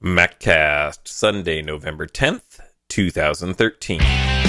MacCast, Sunday, November 10th, 2013.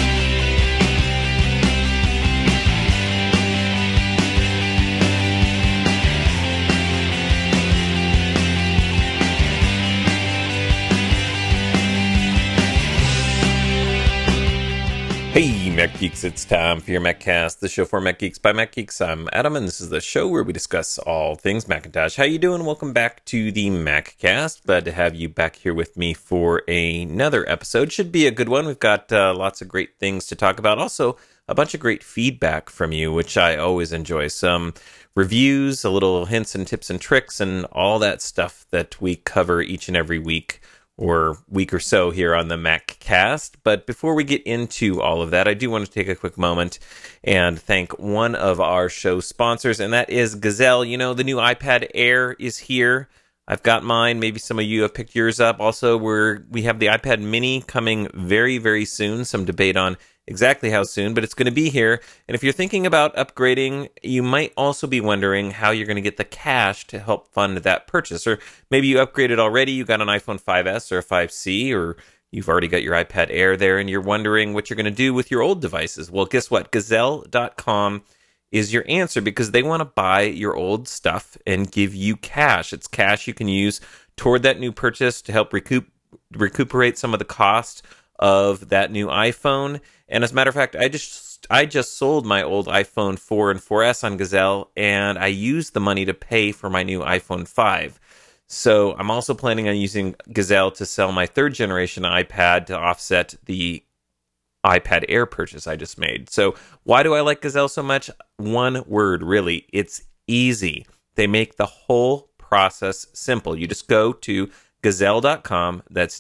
Hey, Mac Geeks, it's time for your MacCast, the show for Mac Geeks by Mac Geeks. I'm Adam, and this is the show where we discuss all things Macintosh. How you doing? Welcome back to the MacCast. Glad to have you back here with me for another episode. Should be a good one. We've got lots of great things to talk about. Also, a bunch of great feedback from you, which I always enjoy. Some reviews, a little hints and tips and tricks, and all that stuff that we cover each and every week or week or so here on the MacCast. But before we get into all of that, I do want to take a quick moment and thank one of our show sponsors, and that is Gazelle. You know, the new iPad Air is here. I've got mine. Maybe some of you have picked yours up. Also, we have the iPad Mini coming very, very soon. Some debate on exactly how soon, but it's going to be here. And if you're thinking about upgrading, you might also be wondering how you're going to get the cash to help fund that purchase. Or maybe you upgraded already, you got an iPhone 5S or a 5C, or you've already got your iPad Air there, and you're wondering what you're going to do with your old devices. Well, guess what? Gazelle.com is your answer, because they want to buy your old stuff and give you cash. It's cash you can use toward that new purchase to help recuperate some of the cost of that new iPhone. And as a matter of fact, I just sold my old iPhone 4 and 4S on Gazelle, and I used the money to pay for my new iPhone 5. So I'm also planning on using Gazelle to sell my third generation iPad to offset the iPad Air purchase I just made. So why do I like Gazelle so much? One word, really. It's easy. They make the whole process simple. You just go to Gazelle.com. That's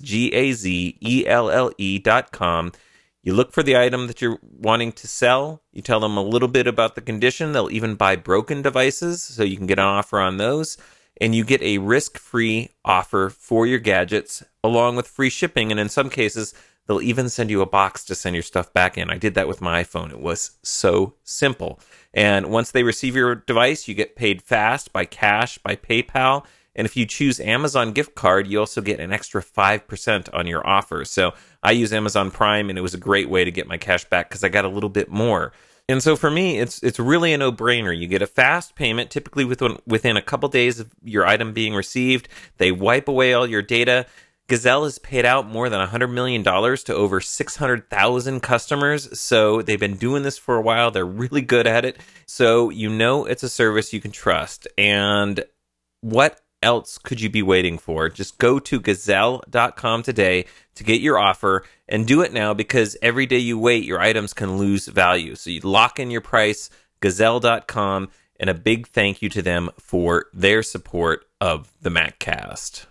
Gazelle.com. You look for the item that you're wanting to sell. You tell them a little bit about the condition. They'll even buy broken devices, so you can get an offer on those. And you get a risk-free offer for your gadgets, along with free shipping. And in some cases, they'll even send you a box to send your stuff back in. I did that with my iPhone. It was so simple. And once they receive your device, you get paid fast by cash, by PayPal. And if you choose Amazon gift card, you also get an extra 5% on your offer. So I use Amazon Prime, and it was a great way to get my cash back because I got a little bit more. And so for me, it's really a no-brainer. You get a fast payment, typically within a couple days of your item being received. They wipe away all your data. Gazelle has paid out more than $100 million to over 600,000 customers. So they've been doing this for a while. They're really good at it. So you know it's a service you can trust. And what else could you be waiting for? Just go to Gazelle.com today to get your offer, and do it now, because every day you wait, your items can lose value. So you lock in your price, Gazelle.com, and a big thank you to them for their support of the MacCast.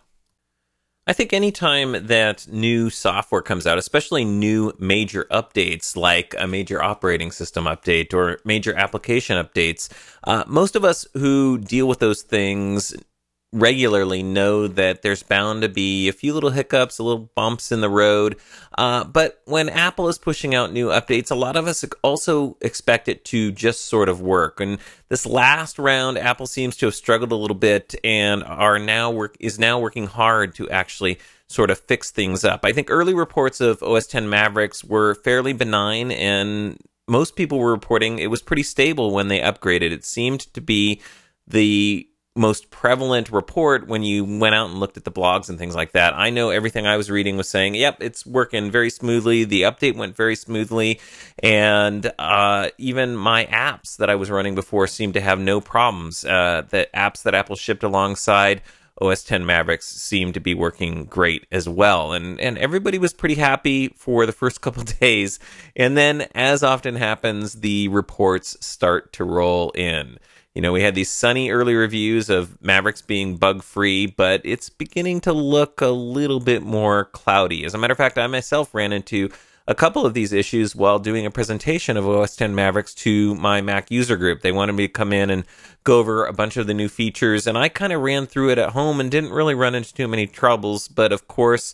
I think anytime that new software comes out, especially new major updates like a major operating system update or major application updates, most of us who deal with those things regularly know that there's bound to be a few little hiccups, a little bumps in the road. But when Apple is pushing out new updates, a lot of us also expect it to just sort of work. And this last round, Apple seems to have struggled a little bit and is now working hard to actually sort of fix things up. I think early reports of OS X Mavericks were fairly benign, and most people were reporting it was pretty stable when they upgraded. It seemed to be the most prevalent report when you went out and looked at the blogs and things like that. I know everything I was reading was saying, yep, it's working very smoothly. The update went very smoothly. And even my apps that I was running before seemed to have no problems. The apps that Apple shipped alongside OS X Mavericks seemed to be working great as well. And everybody was pretty happy for the first couple days. And then, as often happens, the reports start to roll in. You know, we had these sunny early reviews of Mavericks being bug-free, but it's beginning to look a little bit more cloudy. As a matter of fact, I myself ran into a couple of these issues while doing a presentation of OS X Mavericks to my Mac user group. They wanted me to come in and go over a bunch of the new features, and I kind of ran through it at home and didn't really run into too many troubles. But of course,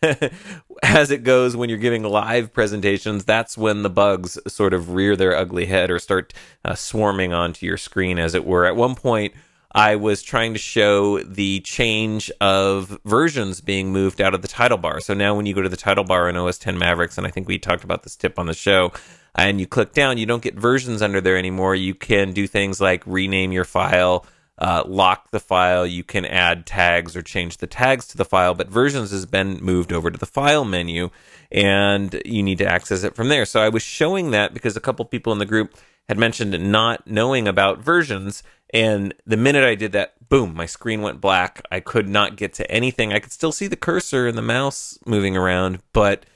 as it goes when you're giving live presentations, that's when the bugs sort of rear their ugly head or start swarming onto your screen, as it were. At one point, I was trying to show the change of versions being moved out of the title bar. So now when you go to the title bar in OS X Mavericks, and I think we talked about this tip on the show, and you click down, you don't get versions under there anymore. You can do things like rename your file, lock the file. You can add tags or change the tags to the file, but versions has been moved over to the file menu, and you need to access it from there. So I was showing that because a couple people in the group had mentioned not knowing about versions, and the minute I did that, boom, my screen went black. I could not get to anything. I could still see the cursor and the mouse moving around, but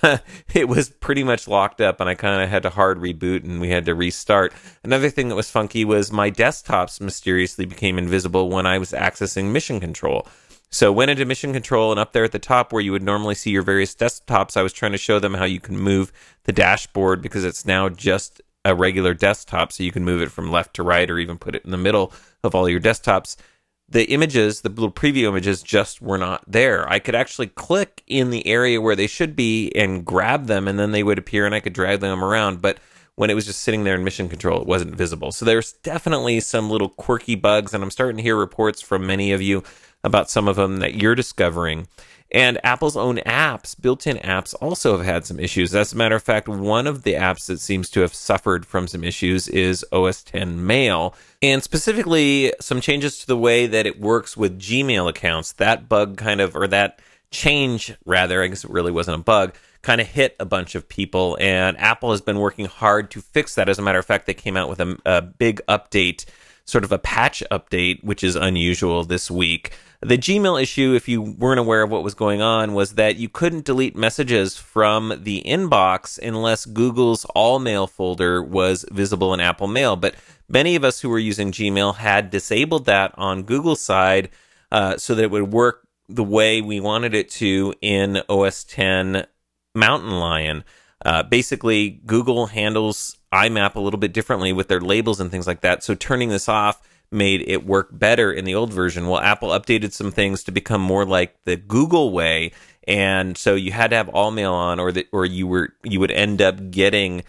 it was pretty much locked up, and I kind of had to hard reboot, and we had to restart. Another thing that was funky was my desktops mysteriously became invisible when I was accessing Mission Control. So went into Mission Control, and up there at the top where you would normally see your various desktops, I was trying to show them how you can move the dashboard, because it's now just a regular desktop, so you can move it from left to right or even put it in the middle of all your desktops. The images, the little preview images, just were not there. I could actually click in the area where they should be and grab them, and then they would appear and I could drag them around. But when it was just sitting there in Mission Control, it wasn't visible. So there's definitely some little quirky bugs, and I'm starting to hear reports from many of you about some of them that you're discovering. And Apple's own apps, built-in apps, also have had some issues. As a matter of fact, one of the apps that seems to have suffered from some issues is OS X Mail, and specifically some changes to the way that it works with Gmail accounts. That bug or that change, rather, I guess it really wasn't a bug, kind of hit a bunch of people, and Apple has been working hard to fix that. As a matter of fact, they came out with a big update, sort of a patch update, which is unusual this week. The Gmail issue, if you weren't aware of what was going on, was that you couldn't delete messages from the inbox unless Google's All Mail folder was visible in Apple Mail. But many of us who were using Gmail had disabled that on Google's side so that it would work the way we wanted it to in OS X Mountain Lion. Basically, Google handles IMAP a little bit differently with their labels and things like that. So turning this off made it work better in the old version. Well, Apple updated some things to become more like the Google way, and so you had to have All Mail on, or you would end up getting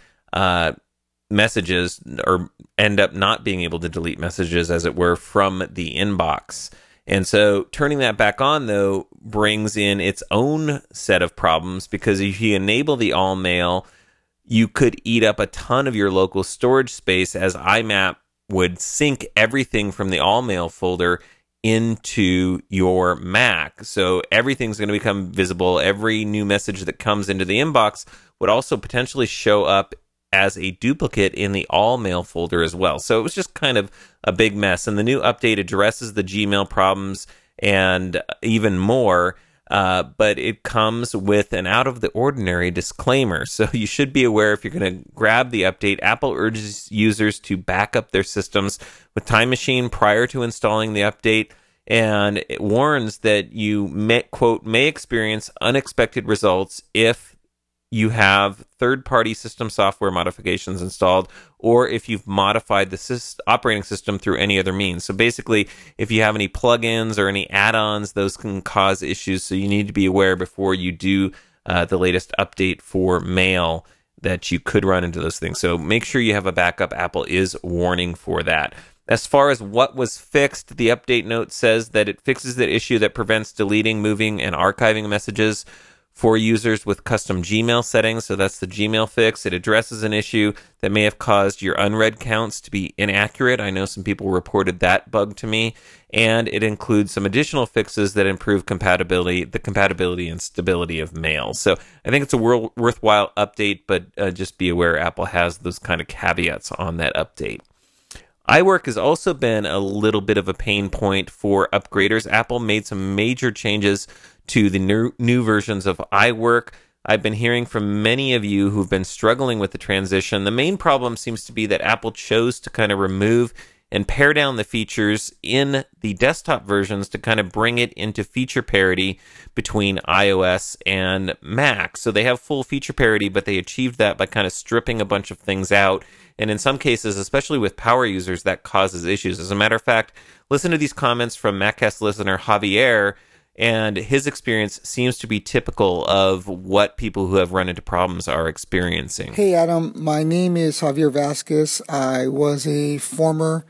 messages, or end up not being able to delete messages, as it were, from the inbox. And so turning that back on, though, brings in its own set of problems, because if you enable the All Mail, you could eat up a ton of your local storage space, as IMAP would sync everything from the All Mail folder into your Mac. So everything's going to become visible. Every new message that comes into the inbox would also potentially show up as a duplicate in the All Mail folder as well. So it was just kind of a big mess. And the new update addresses the Gmail problems and even more, but it comes with an out-of-the-ordinary disclaimer. So you should be aware, if you're going to grab the update, Apple urges users to back up their systems with Time Machine prior to installing the update, and it warns that you may, quote, may experience unexpected results if you have third-party system software modifications installed, or if you've modified the operating system through any other means. So basically, if you have any plugins or any add-ons, those can cause issues. So you need to be aware before you do the latest update for Mail that you could run into those things. So make sure you have a backup. Apple is warning for that. As far as what was fixed, the update note says that it fixes the issue that prevents deleting, moving, and archiving messages for users with custom Gmail settings. So that's the Gmail fix. It addresses an issue that may have caused your unread counts to be inaccurate. I know some people reported that bug to me. And it includes some additional fixes that improve the compatibility and stability of Mail. So I think it's a worthwhile update, but just be aware Apple has those kind of caveats on that update. iWork has also been a little bit of a pain point for upgraders. Apple made some major changes to the new versions of iWork. I've been hearing from many of you who've been struggling with the transition. The main problem seems to be that Apple chose to kind of remove and pare down the features in the desktop versions to kind of bring it into feature parity between iOS and Mac. So they have full feature parity, but they achieved that by kind of stripping a bunch of things out. And in some cases, especially with power users, that causes issues. As a matter of fact, listen to these comments from Maccast listener Javier, and his experience seems to be typical of what people who have run into problems are experiencing. Hey, Adam. My name is Javier Vasquez. I was a former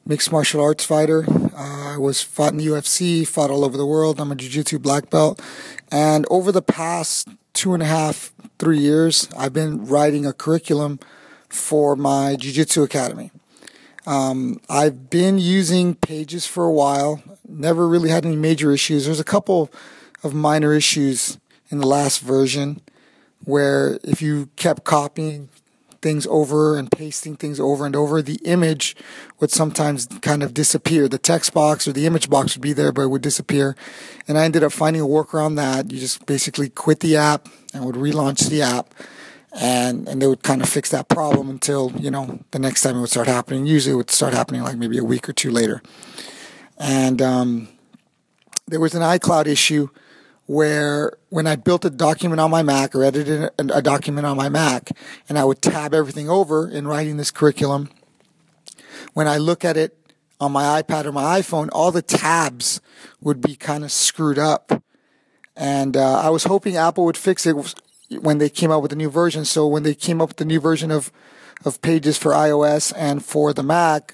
mixed martial arts fighter. I was fought in the UFC, fought all over the world. I'm a jiu-jitsu black belt. And over the past 2.5, 3 years, I've been writing a curriculum for my jiu-jitsu academy. I've been using Pages for a while, never really had any major issues. There's a couple of minor issues in the last version where if you kept copying things over and pasting things over and over, the image would sometimes kind of disappear. The text box or the image box would be there, but it would disappear. And I ended up finding a workaround that you just basically quit the app and would relaunch the app. And they would kind of fix that problem until, the next time it would start happening. Usually it would start happening like maybe a week or two later. And there was an iCloud issue where when I built a document on my Mac or edited a document on my Mac and I would tab everything over in writing this curriculum, when I look at it on my iPad or my iPhone, all the tabs would be kind of screwed up. And I was hoping Apple would fix it when they came out with the new version. So when they came up with the new version of Pages for iOS and for the Mac,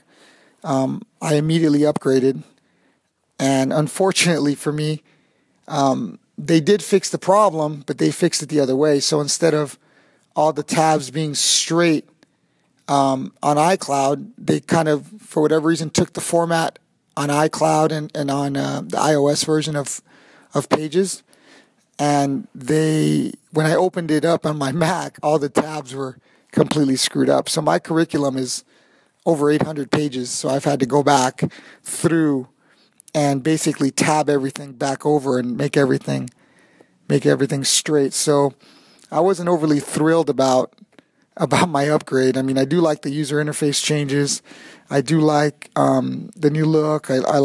I immediately upgraded. And unfortunately for me, they did fix the problem, but they fixed it the other way. So instead of all the tabs being straight on iCloud, they kind of, for whatever reason, took the format on iCloud and on the iOS version of Pages. And when I opened it up on my Mac, all the tabs were completely screwed up. So my curriculum is over 800 pages. So I've had to go back through and basically tab everything back over and make everything straight. So I wasn't overly thrilled about my upgrade. I mean, I do like the user interface changes. I do like the new look. I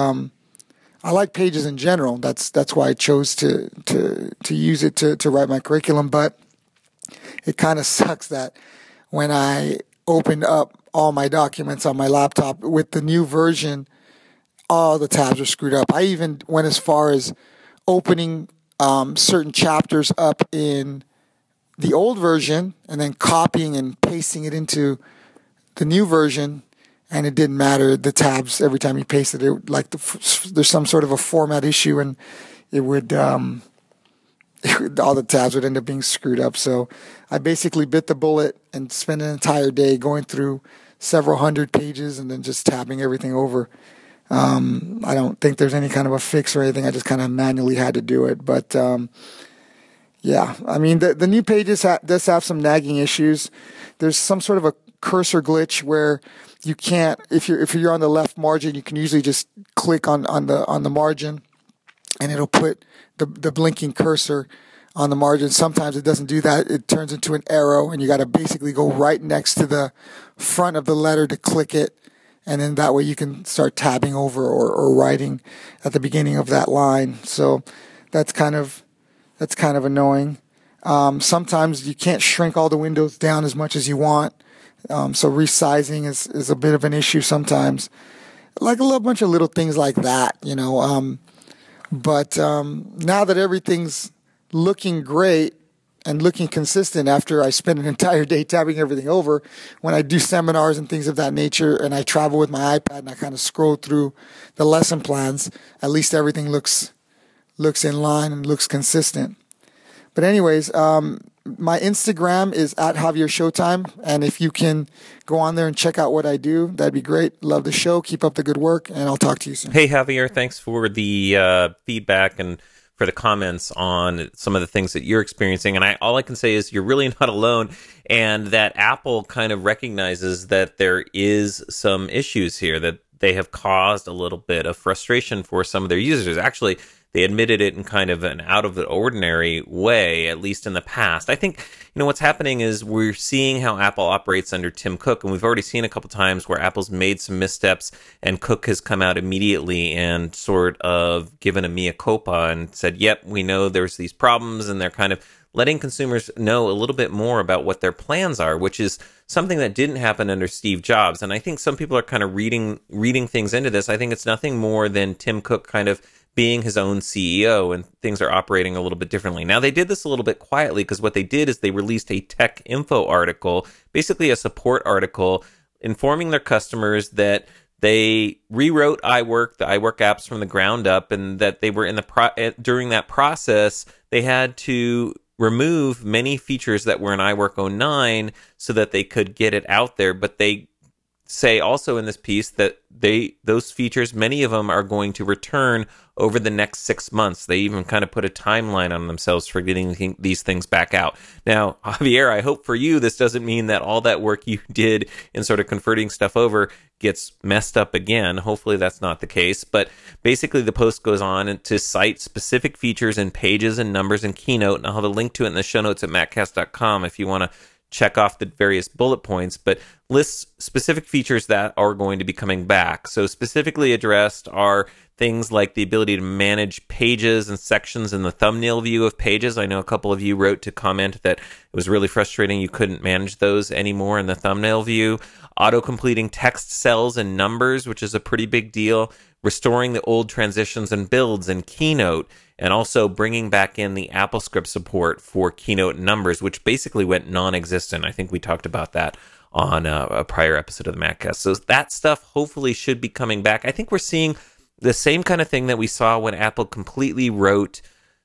like Pages in general. That's why I chose to use it to write my curriculum. But it kind of sucks that when I opened up all my documents on my laptop with the new version, all the tabs are screwed up. I even went as far as opening certain chapters up in the old version and then copying and pasting it into the new version, and it didn't matter. The tabs, every time you pasted it, there's some sort of a format issue, and it would all the tabs would end up being screwed up. So I basically bit the bullet and spent an entire day going through several hundred pages and then just tabbing everything over. I don't think there's any kind of a fix or anything. I just kind of manually had to do it. But yeah, I mean, the new Pages does have some nagging issues. There's some sort of a cursor glitch where you can't, if you're on the left margin, you can usually just click on the margin and it'll put the blinking cursor on the margin. Sometimes it doesn't do that. It turns into an arrow and you got to basically go right next to the front of the letter to click it. And then that way you can start tabbing over or writing at the beginning of that line. So that's kind of annoying. Sometimes you can't shrink all the windows down as much as you want. So resizing is a bit of an issue sometimes. Like a little bunch of little things like that, But now that everything's looking great and looking consistent after I spend an entire day tabbing everything over, when I do seminars and things of that nature and I travel with my iPad and I kind of scroll through the lesson plans, at least everything looks in line and looks consistent. But anyways, my Instagram is at Javier Showtime, and if you can go on there and check out what I do, that'd be great. Love the show. Keep up the good work, and I'll talk to you soon. Hey, Javier, thanks for the feedback and for the comments on some of the things that you're experiencing. And all I can say is you're really not alone, and that Apple kind of recognizes that there is some issues here, that they have caused a little bit of frustration for some of their users. Actually, they admitted it in kind of an out of the ordinary way, at least in the past. I think, what's happening is we're seeing how Apple operates under Tim Cook, and we've already seen a couple times where Apple's made some missteps, and Cook has come out immediately and sort of given a mea culpa and said, yep, we know there's these problems, and they're kind of letting consumers know a little bit more about what their plans are, which is something that didn't happen under Steve Jobs. And I think some people are kind of reading things into this. I think it's nothing more than Tim Cook kind of being his own CEO, and things are operating a little bit differently. Now, they did this a little bit quietly, because what they did is they released a tech info article, basically a support article, informing their customers that they rewrote iWork, the iWork apps from the ground up, and that they were during that process, they had to remove many features that were in iWork 09 so that they could get it out there. But they say also in this piece that those features, many of them are going to return over the next 6 months. They even kind of put a timeline on themselves for getting these things back out. Now, Javier, I hope for you this doesn't mean that all that work you did in sort of converting stuff over gets messed up again. Hopefully that's not the case. But basically the post goes on to cite specific features in Pages and Numbers and Keynote, and I'll have a link to it in the show notes at maccast.com if you want to check off the various bullet points, but lists specific features that are going to be coming back. So specifically addressed are things like the ability to manage pages and sections in the thumbnail view of Pages. I know a couple of you wrote to comment that it was really frustrating you couldn't manage those anymore in the thumbnail view. Auto-completing text cells and numbers, which is a pretty big deal. Restoring the old transitions and builds in Keynote, and also bringing back in the AppleScript support for Keynote Numbers, which basically went non-existent. I think we talked about that on a prior episode of the Maccast. So that stuff hopefully should be coming back. I think we're seeing the same kind of thing that we saw when Apple completely rewrote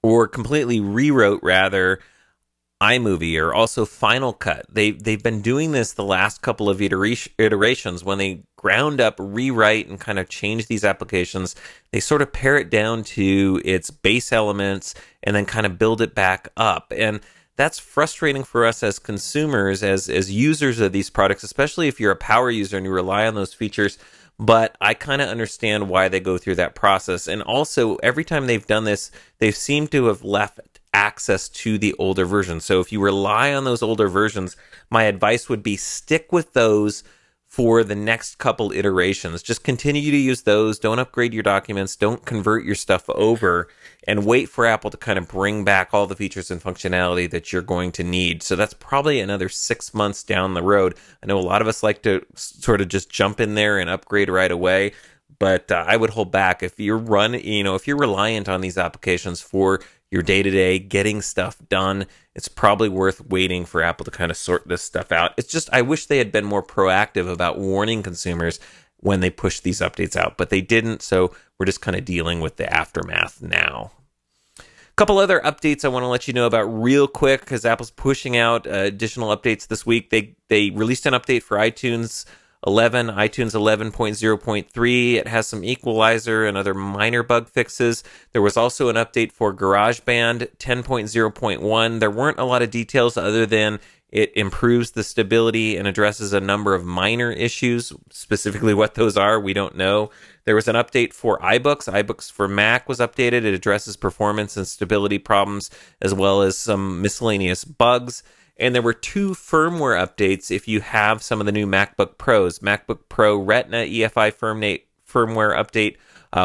rather, iMovie, or also Final Cut. They've been doing this the last couple of iterations. When they ground up rewrite and kind of change these applications, they sort of pare it down to its base elements and then kind of build it back up. And that's frustrating for us as consumers, as users of these products, especially if you're a power user and you rely on those features. But I kind of understand why they go through that process. And also, every time they've done this, they've seemed to have left access to the older versions. So if you rely on those older versions, my advice would be stick with those for the next couple iterations. Just continue to use those. Don't upgrade your documents. Don't convert your stuff over, and wait for Apple to kind of bring back all the features and functionality that you're going to need. So that's probably another 6 months down the road. I know a lot of us like to sort of just jump in there and upgrade right away, but I would hold back. If you're reliant on these applications for your day-to-day getting stuff done, it's probably worth waiting for Apple to kind of sort this stuff out. It's just, I wish they had been more proactive about warning consumers when they push these updates out, but they didn't, so we're just kind of dealing with the aftermath now. A couple other updates I want to let you know about real quick, because Apple's pushing out additional updates this week. They released an update for iTunes 11, iTunes 11.0.3. It has some equalizer and other minor bug fixes. There was also an update for GarageBand 10.0.1. There weren't a lot of details other than it improves the stability and addresses a number of minor issues. Specifically what those are, we don't know. There was an update for iBooks. iBooks for Mac was updated. It addresses performance and stability problems, as well as some miscellaneous bugs. And there were 2 firmware updates if you have some of the new MacBook Pros. MacBook Pro Retina EFI firmware update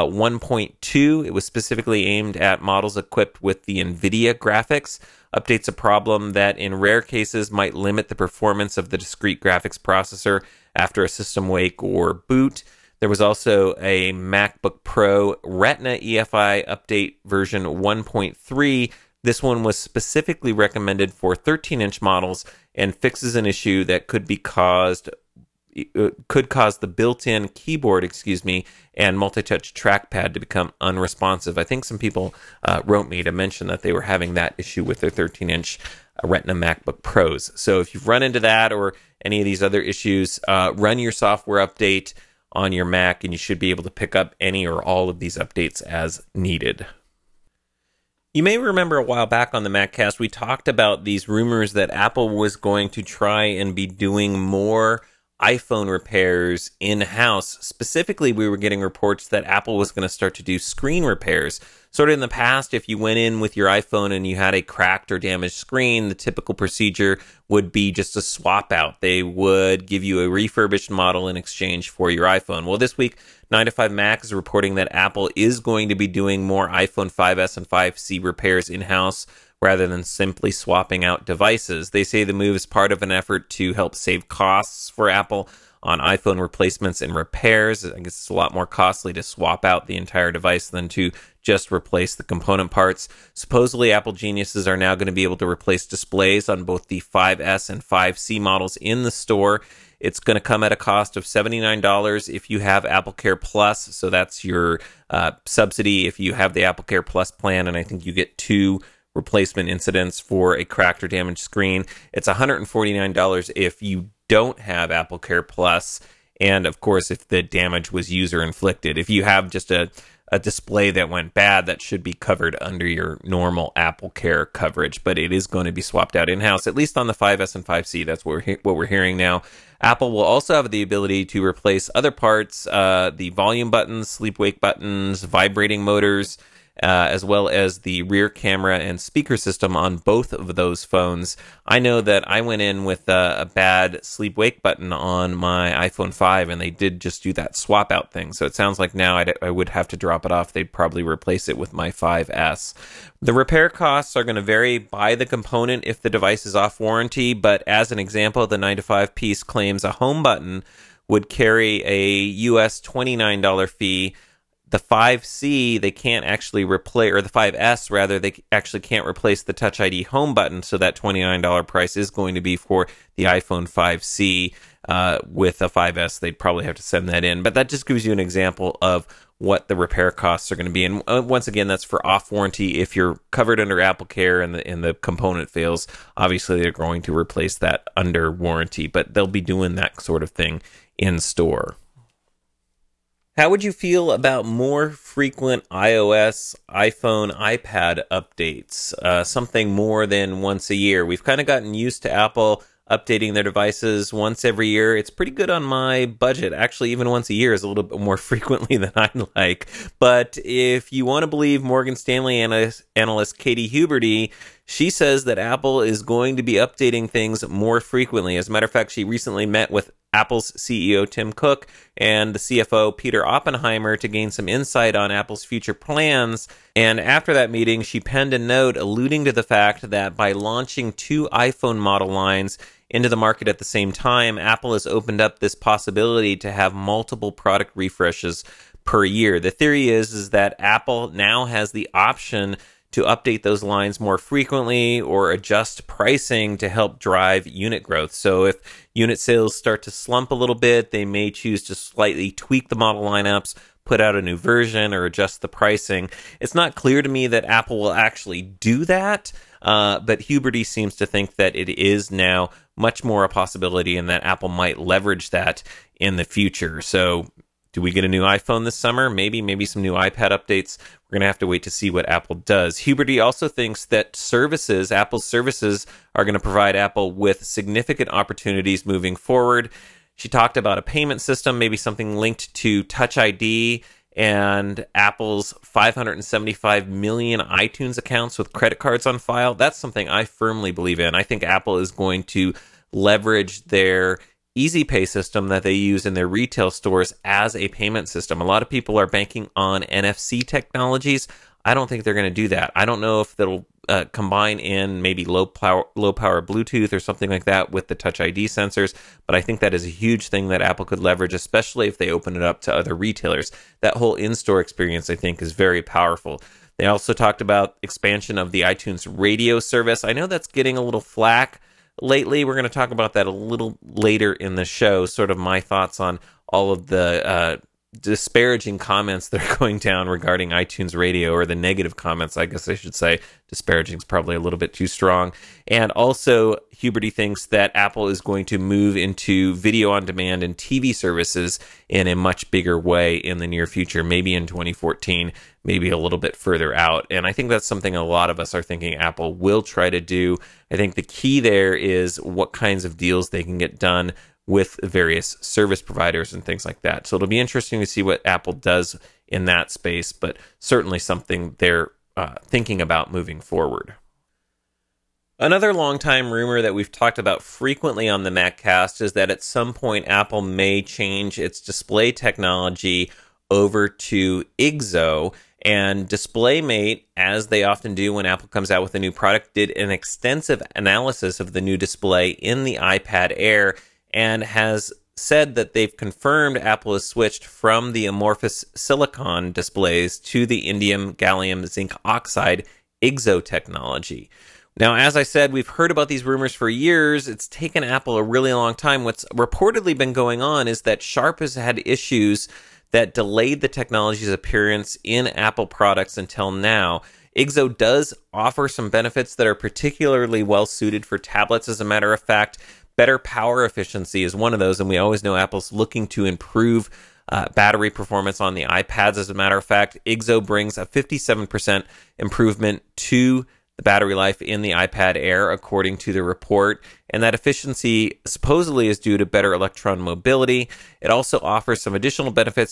1.2. It was specifically aimed at models equipped with the NVIDIA graphics. Updates a problem that in rare cases might limit the performance of the discrete graphics processor after a system wake or boot. There was also a MacBook Pro Retina EFI update version 1.3. This one was specifically recommended for 13-inch models and fixes an issue that could cause the built-in keyboard, and multi-touch trackpad to become unresponsive. I think some people wrote me to mention that they were having that issue with their 13-inch Retina MacBook Pros. So if you've run into that or any of these other issues, run your software update on your Mac, and you should be able to pick up any or all of these updates as needed. You may remember a while back on the Maccast, we talked about these rumors that Apple was going to try and be doing more iPhone repairs in-house. Specifically, we were getting reports that Apple was going to start to do screen repairs. Sort of in the past, if you went in with your iPhone and you had a cracked or damaged screen, the typical procedure would be just a swap out. They would give you a refurbished model in exchange for your iPhone. Well, this week, 9to5Mac is reporting that Apple is going to be doing more iPhone 5S and 5C repairs in-house rather than simply swapping out devices. They say the move is part of an effort to help save costs for Apple on iPhone replacements and repairs. I guess it's a lot more costly to swap out the entire device than to just replace the component parts. Supposedly, Apple geniuses are now going to be able to replace displays on both the 5S and 5C models in the store. It's going to come at a cost of $79 if you have AppleCare Plus. So that's your subsidy if you have the AppleCare Plus plan, and I think you get 2 replacement incidents for a cracked or damaged screen. It's $149 if you don't have AppleCare Plus, and of course, if the damage was user inflicted. If you have just a display that went bad, that should be covered under your normal AppleCare coverage, but it is going to be swapped out in-house, at least on the 5S and 5C. That's what we're hearing now. Apple will also have the ability to replace other parts, the volume buttons, sleep-wake buttons, vibrating motors, as well as the rear camera and speaker system on both of those phones. I know that I went in with a bad sleep-wake button on my iPhone 5, and they did just do that swap-out thing. So it sounds like now I would have to drop it off. They'd probably replace it with my 5S. The repair costs are going to vary by the component if the device is off warranty, but as an example, the 9to5 piece claims a home button would carry a US $29 fee. The 5C, they can't actually replace, or the 5S rather, they actually can't replace the Touch ID home button, so that $29 price is going to be for the iPhone 5C. With a 5S, they'd probably have to send that in, but that just gives you an example of what the repair costs are going to be. And once again, that's for off warranty. If you're covered under AppleCare and the component fails, obviously they're going to replace that under warranty, but they'll be doing that sort of thing in store. How would you feel about more frequent iOS, iPhone, iPad updates? Something more than once a year. We've kind of gotten used to Apple updating their devices once every year. It's pretty good on my budget. Actually, even once a year is a little bit more frequently than I like. But if you want to believe Morgan Stanley analyst Katie Huberty, she says that Apple is going to be updating things more frequently. As a matter of fact, she recently met with Apple's CEO Tim Cook and the CFO Peter Oppenheimer to gain some insight on Apple's future plans. And after that meeting, she penned a note alluding to the fact that by launching 2 iPhone model lines into the market at the same time, Apple has opened up this possibility to have multiple product refreshes per year. The theory is that Apple now has the option to update those lines more frequently or adjust pricing to help drive unit growth. So if unit sales start to slump a little bit, they may choose to slightly tweak the model lineups, put out a new version, or adjust the pricing. It's not clear to me that Apple will actually do that, but Huberty seems to think that it is now much more a possibility and that Apple might leverage that in the future. So do we get a new iPhone this summer? Maybe some new iPad updates. We're going to have to wait to see what Apple does. Huberty also thinks that Apple's services, are going to provide Apple with significant opportunities moving forward. She talked about a payment system, maybe something linked to Touch ID and Apple's 575 million iTunes accounts with credit cards on file. That's something I firmly believe in. I think Apple is going to leverage their Easy Pay system that they use in their retail stores as a payment system. A lot of people are banking on NFC technologies. I don't think they're going to do that. I don't know if they'll combine in maybe low power Bluetooth or something like that with the Touch ID sensors, but I think that is a huge thing that Apple could leverage, especially if they open it up to other retailers. That whole in-store experience, I think, is very powerful. They also talked about expansion of the iTunes radio service. I know that's getting a little flack lately. We're going to talk about that a little later in the show, sort of my thoughts on all of the disparaging comments that are going down regarding iTunes Radio, or the negative comments, I guess I should say. Disparaging is probably a little bit too strong. And also, Huberty thinks that Apple is going to move into video on demand and TV services in a much bigger way in the near future, maybe in 2014, maybe a little bit further out. And I think that's something a lot of us are thinking Apple will try to do. I think the key there is what kinds of deals they can get done with various service providers and things like that. So it'll be interesting to see what Apple does in that space, but certainly something they're thinking about moving forward. Another long-time rumor that we've talked about frequently on the MacCast is that at some point Apple may change its display technology over to IGZO, and DisplayMate, as they often do when Apple comes out with a new product, did an extensive analysis of the new display in the iPad Air and has said that they've confirmed Apple has switched from the amorphous silicon displays to the indium gallium zinc oxide IGZO technology. Now, as I said, we've heard about these rumors for years. It's taken Apple a really long time. What's reportedly been going on is that Sharp has had issues that delayed the technology's appearance in Apple products until now. IGZO does offer some benefits that are particularly well suited for tablets. As a matter of fact, better power efficiency is one of those, and we always know Apple's looking to improve battery performance on the iPads. As a matter of fact, IGZO brings a 57% improvement to the battery life in the iPad Air, according to the report. And that efficiency supposedly is due to better electron mobility. It also offers some additional benefits,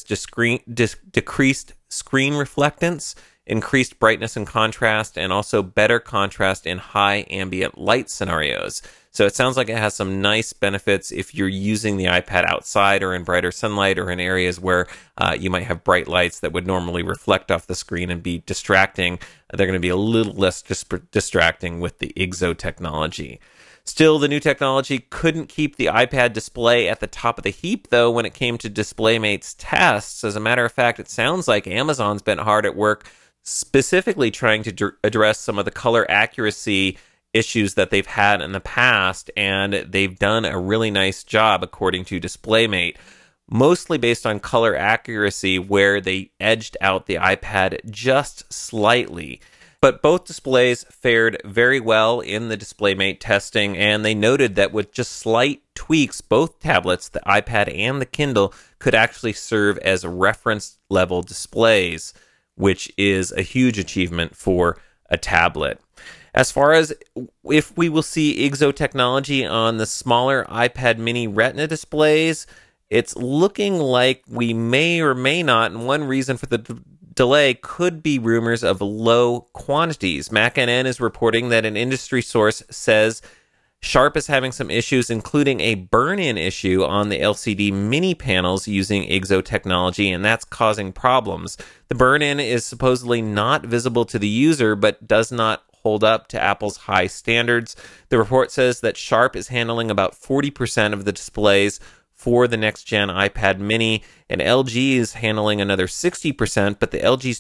decreased screen reflectance, increased brightness and contrast, and also better contrast in high ambient light scenarios. So it sounds like it has some nice benefits if you're using the iPad outside or in brighter sunlight or in areas where you might have bright lights that would normally reflect off the screen and be distracting. They're going to be a little less distracting with the IGZO technology. Still, the new technology couldn't keep the iPad display at the top of the heap, though, when it came to DisplayMate's tests. As a matter of fact, it sounds like Amazon's been hard at work specifically trying to address some of the color accuracy issues that they've had in the past, and they've done a really nice job, according to DisplayMate, mostly based on color accuracy, where they edged out the iPad just slightly. But both displays fared very well in the DisplayMate testing, and they noted that with just slight tweaks, both tablets, the iPad and the Kindle, could actually serve as reference level displays, which is a huge achievement for a tablet. As far as if we will see IGZO technology on the smaller iPad mini Retina displays, it's looking like we may or may not, and one reason for the delay could be rumors of low quantities. MacNN is reporting that an industry source says Sharp is having some issues, including a burn-in issue on the LCD mini panels using IGZO technology, and that's causing problems. The burn-in is supposedly not visible to the user, but does not hold up to Apple's high standards. The report says that Sharp is handling about 40% of the displays for the next-gen iPad mini, and LG is handling another 60%, but the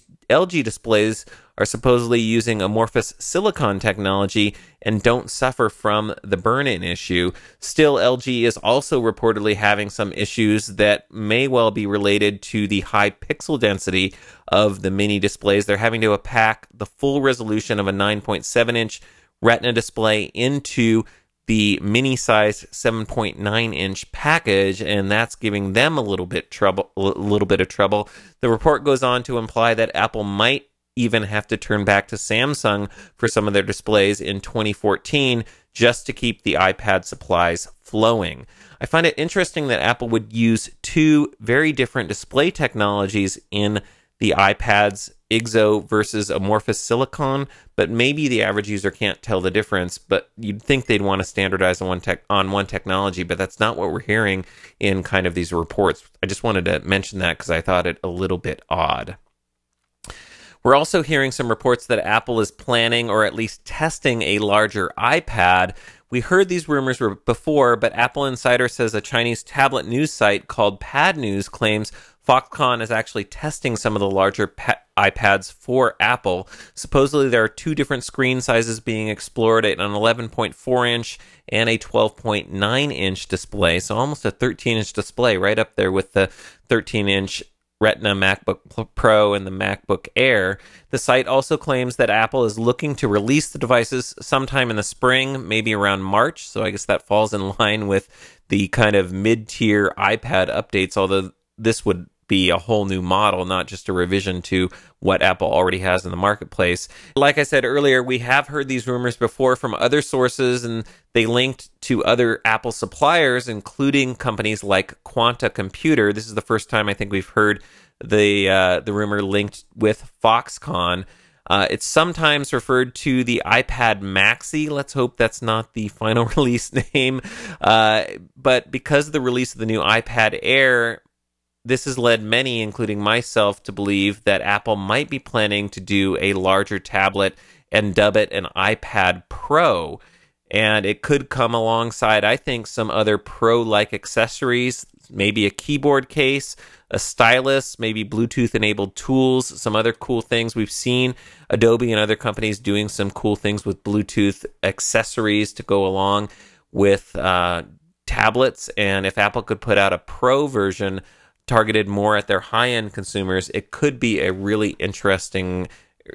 LG displays are supposedly using amorphous silicon technology and don't suffer from the burn-in issue. Still, LG is also reportedly having some issues that may well be related to the high pixel density of the mini displays. They're having to pack the full resolution of a 9.7-inch Retina display into the mini-sized 7.9-inch package, and that's giving them a little bit of trouble. The report goes on to imply that Apple might even have to turn back to Samsung for some of their displays in 2014 just to keep the iPad supplies flowing. I find it interesting that Apple would use two very different display technologies in the iPad's IGZO versus amorphous silicon, but maybe the average user can't tell the difference. But you'd think they'd want to standardize on one technology, but that's not what we're hearing in kind of these reports. I just wanted to mention that because I thought it a little bit odd. We're also hearing some reports that Apple is planning or at least testing a larger iPad. We heard these rumors before, but Apple Insider says a Chinese tablet news site called Pad News claims Foxconn is actually testing some of the larger iPads for Apple. Supposedly there are two different screen sizes being explored, an 11.4-inch and a 12.9-inch display, so almost a 13-inch display, right up there with the 13-inch Retina MacBook Pro and the MacBook Air. The site also claims that Apple is looking to release the devices sometime in the spring, maybe around March, so I guess that falls in line with the kind of mid-tier iPad updates, although this would be a whole new model, not just a revision to what Apple already has in the marketplace. Like I said earlier, we have heard these rumors before from other sources, and they linked to other Apple suppliers, including companies like Quanta Computer. This is the first time I think we've heard the rumor linked with Foxconn. It's sometimes referred to the iPad Maxi. Let's hope that's not the final release name. But because of the release of the new iPad Air, this has led many, including myself, to believe that Apple might be planning to do a larger tablet and dub it an iPad Pro. And it could come alongside, I think, some other Pro-like accessories, maybe a keyboard case, a stylus, maybe Bluetooth-enabled tools, some other cool things. We've seen Adobe and other companies doing some cool things with Bluetooth accessories to go along with tablets, and if Apple could put out a Pro version targeted more at their high-end consumers, it could be a really interesting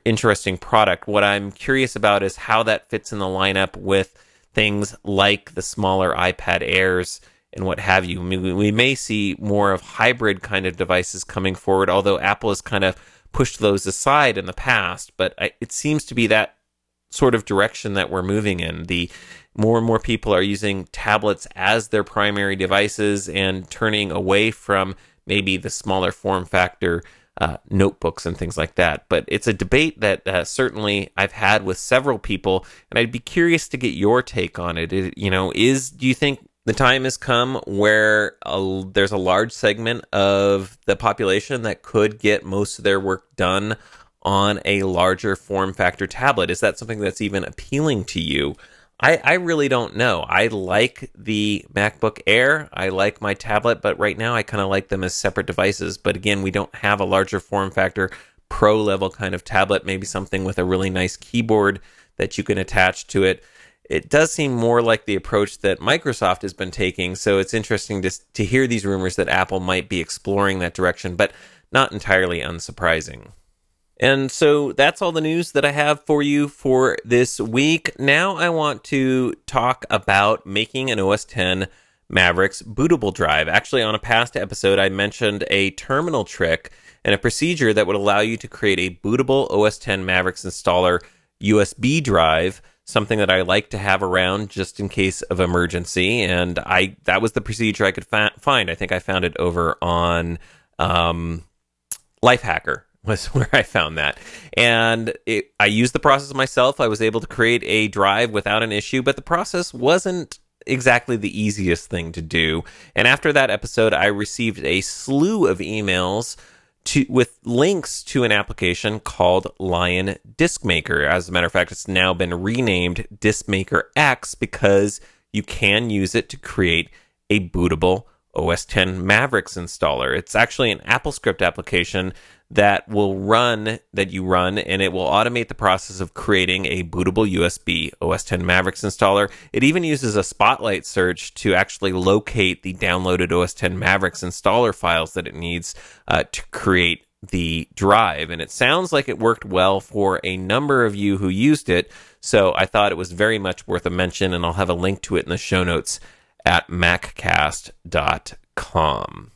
product. What I'm curious about is how that fits in the lineup with things like the smaller iPad Airs and what have you. I mean, we may see more of hybrid kind of devices coming forward, although Apple has kind of pushed those aside in the past, but it seems to be that sort of direction that we're moving in. The more and more people are using tablets as their primary devices and turning away from maybe the smaller form factor notebooks and things like that. But it's a debate that certainly I've had with several people, and I'd be curious to get your take on it. Do you think the time has come where there's a large segment of the population that could get most of their work done on a larger form factor tablet? Is that something that's even appealing to you? I really don't know. I like the MacBook Air. I like my tablet, but right now I kind of like them as separate devices. But again, we don't have a larger form factor, pro level kind of tablet, maybe something with a really nice keyboard that you can attach to it. It does seem more like the approach that Microsoft has been taking. So it's interesting to hear these rumors that Apple might be exploring that direction, but not entirely unsurprising. And so that's all the news that I have for you for this week. Now I want to talk about making an OS X Mavericks bootable drive. Actually, on a past episode, I mentioned a terminal trick and a procedure that would allow you to create a bootable OS X Mavericks installer USB drive, something that I like to have around just in case of emergency. And that was the procedure I could find. I think I found it over on Lifehacker. Was where I found that. And I used the process myself. I was able to create a drive without an issue, but the process wasn't exactly the easiest thing to do. And after that episode, I received a slew of emails with links to an application called Lion Disk Maker. As a matter of fact, it's now been renamed Disk Maker X because you can use it to create a bootable OS X Mavericks installer. It's actually an AppleScript application that you run, and it will automate the process of creating a bootable USB OS X Mavericks installer. It even uses a Spotlight search to actually locate the downloaded OS X Mavericks installer files that it needs to create the drive. And it sounds like it worked well for a number of you who used it, so I thought it was very much worth a mention, and I'll have a link to it in the show notes at maccast.com.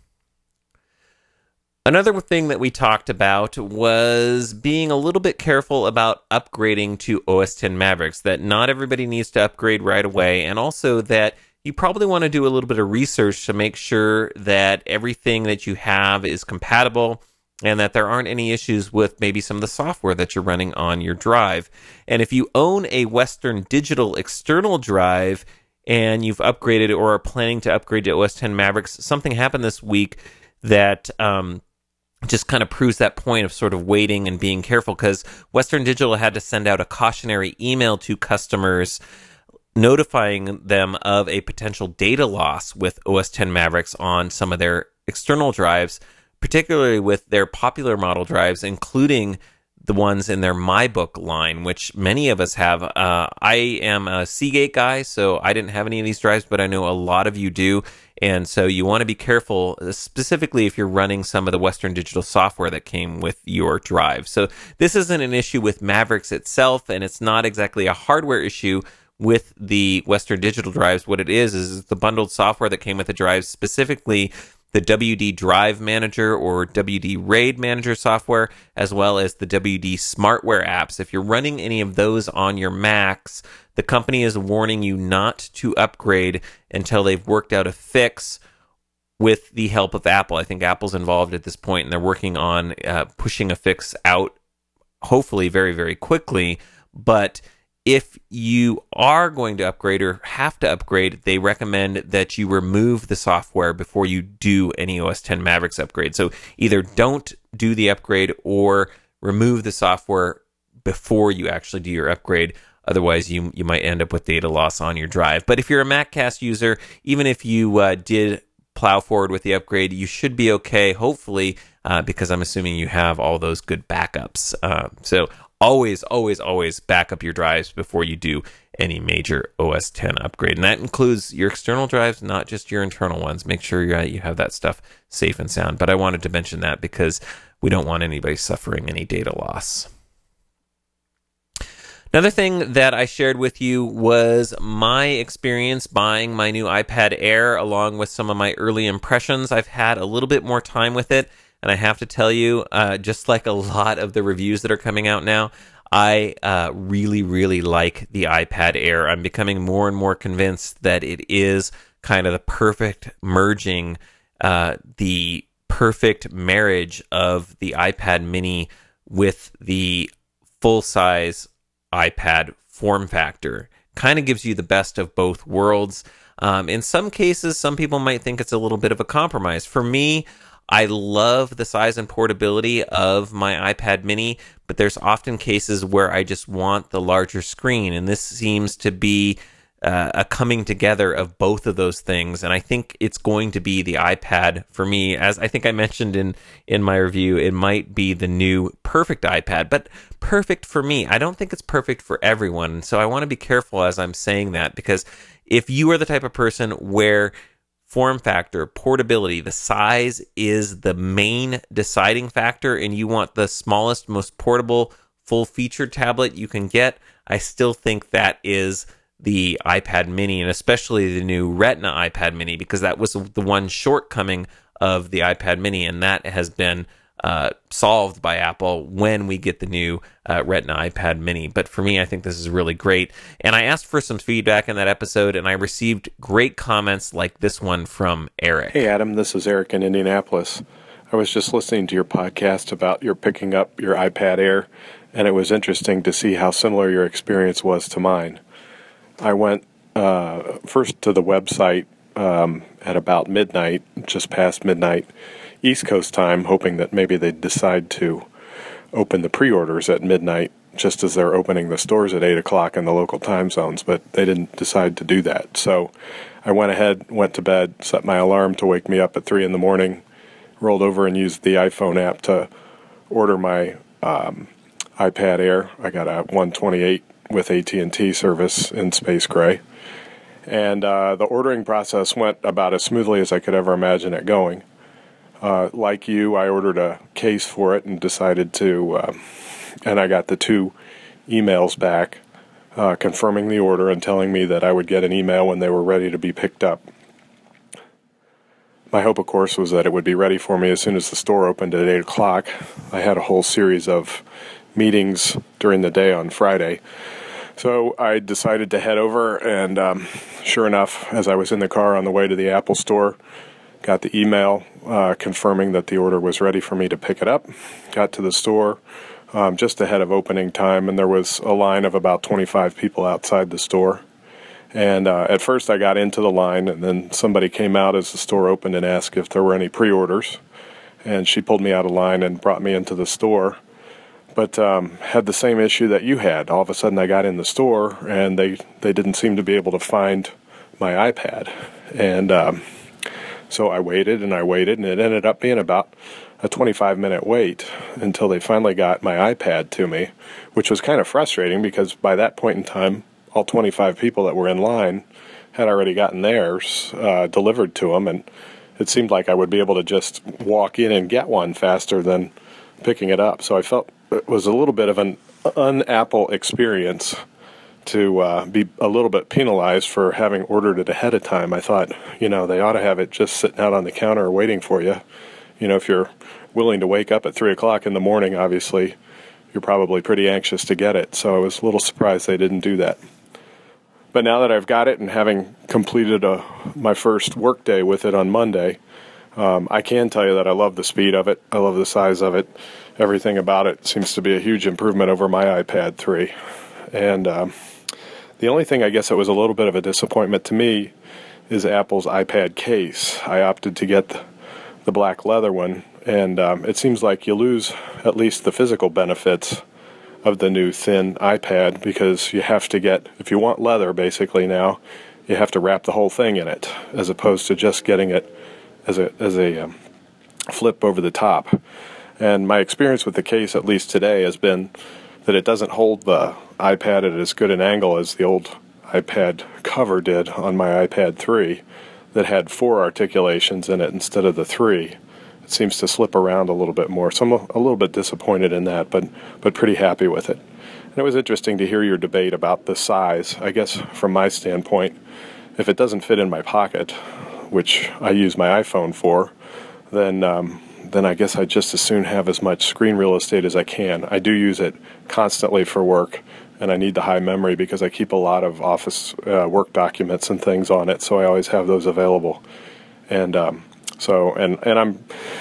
Another thing that we talked about was being a little bit careful about upgrading to OS X Mavericks, that not everybody needs to upgrade right away, and also that you probably want to do a little bit of research to make sure that everything that you have is compatible and that there aren't any issues with maybe some of the software that you're running on your drive. And if you own a Western Digital external drive and you've upgraded or are planning to upgrade to OS X Mavericks, something happened this week that just kind of proves that point of sort of waiting and being careful, because Western Digital had to send out a cautionary email to customers notifying them of a potential data loss with OS X Mavericks on some of their external drives, particularly with their popular model drives, including the ones in their MyBook line, which many of us have. I am a Seagate guy, so I didn't have any of these drives, but I know a lot of you do. And so you want to be careful, specifically if you're running some of the Western Digital software that came with your drive. So this isn't an issue with Mavericks itself, and it's not exactly a hardware issue with the Western Digital drives. What it is the bundled software that came with the drives, specifically the WD Drive Manager or WD RAID Manager software, as well as the WD Smartware apps. If you're running any of those on your Macs, the company is warning you not to upgrade until they've worked out a fix with the help of Apple. I think Apple's involved at this point, and they're working on pushing a fix out, hopefully very, very quickly. But if you are going to upgrade or have to upgrade, they recommend that you remove the software before you do any OS X Mavericks upgrade. So either don't do the upgrade or remove the software before you actually do your upgrade. Otherwise, you might end up with data loss on your drive. But if you're a MacCast user, even if you did plow forward with the upgrade, you should be okay, hopefully, because I'm assuming you have all those good backups. So always, always, always back up your drives before you do any major OS X upgrade. And that includes your external drives, not just your internal ones. Make sure you have that stuff safe and sound. But I wanted to mention that because we don't want anybody suffering any data loss. Another thing that I shared with you was my experience buying my new iPad Air, along with some of my early impressions. I've had a little bit more time with it, and I have to tell you, just like a lot of the reviews that are coming out now, I really, really like the iPad Air. I'm becoming more and more convinced that it is kind of the perfect merging, the perfect marriage of the iPad mini with the full-size iPad form factor. Kind of gives you the best of both worlds. In some cases, some people might think it's a little bit of a compromise. For me, I love the size and portability of my iPad mini, but there's often cases where I just want the larger screen, and this seems to be a coming together of both of those things. And I think it's going to be the iPad for me. As I think I mentioned in my review, it might be the new perfect iPad, but perfect for me. I don't think it's perfect for everyone. So I want to be careful as I'm saying that, because if you are the type of person where form factor, portability, the size is the main deciding factor, and you want the smallest, most portable, full-featured tablet you can get, I still think that is the iPad mini, and especially the new Retina iPad mini, because that was the one shortcoming of the iPad mini, and that has been solved by Apple when we get the new Retina iPad mini. But for me, I think this is really great. And I asked for some feedback in that episode, and I received great comments like this one from Eric. Hey, Adam, this is Eric in Indianapolis. I was just listening to your podcast about your picking up your iPad Air, and it was interesting to see how similar your experience was to mine. I went first to the website at about midnight, just past midnight, East Coast time, hoping that maybe they'd decide to open the pre-orders at midnight, just as they're opening the stores at 8 o'clock in the local time zones, but they didn't decide to do that. So I went ahead, went to bed, set my alarm to wake me up at 3 in the morning, rolled over and used the iPhone app to order my iPad Air. I got a 128 with AT&T service in space gray. And the ordering process went about as smoothly as I could ever imagine it going. Like you, I ordered a case for it and decided to, and I got the 2 emails back confirming the order and telling me that I would get an email when they were ready to be picked up. My hope, of course, was that it would be ready for me as soon as the store opened at 8 o'clock. I had a whole series of meetings during the day on Friday. So I decided to head over, and sure enough, as I was in the car on the way to the Apple store, got the email confirming that the order was ready for me to pick it up. Got to the store just ahead of opening time, and there was a line of about 25 people outside the store. And at first I got into the line, and then somebody came out as the store opened and asked if there were any pre-orders. And she pulled me out of line and brought me into the store. But had the same issue that you had. All of a sudden I got in the store, and they didn't seem to be able to find my iPad. And so I waited, and it ended up being about a 25-minute wait until they finally got my iPad to me, which was kind of frustrating because by that point in time, all 25 people that were in line had already gotten theirs delivered to them, and it seemed like I would be able to just walk in and get one faster than picking it up. So I felt it was a little bit of an un-Apple experience to be a little bit penalized for having ordered it ahead of time. I thought, they ought to have it just sitting out on the counter waiting for you. If you're willing to wake up at 3 o'clock in the morning, obviously, you're probably pretty anxious to get it. So I was a little surprised they didn't do that. But now that I've got it and having completed my first work day with it on Monday, I can tell you that I love the speed of it. I love the size of it. Everything about it seems to be a huge improvement over my iPad 3. And the only thing I guess that was a little bit of a disappointment to me is Apple's iPad case. I opted to get the black leather one, and it seems like you lose at least the physical benefits of the new thin iPad, because you have to get, if you want leather basically now, you have to wrap the whole thing in it, as opposed to just getting it as a flip over the top. And my experience with the case, at least today, has been that it doesn't hold the iPad at as good an angle as the old iPad cover did on my iPad 3 that had 4 articulations in it instead of the 3. It seems to slip around a little bit more. So I'm a little bit disappointed in that, but pretty happy with it. And it was interesting to hear your debate about the size. I guess from my standpoint, if it doesn't fit in my pocket, which I use my iPhone for, then I guess I just as soon have as much screen real estate as I can. I do use it constantly for work, and I need the high memory because I keep a lot of office work documents and things on it, so I always have those available. And I'm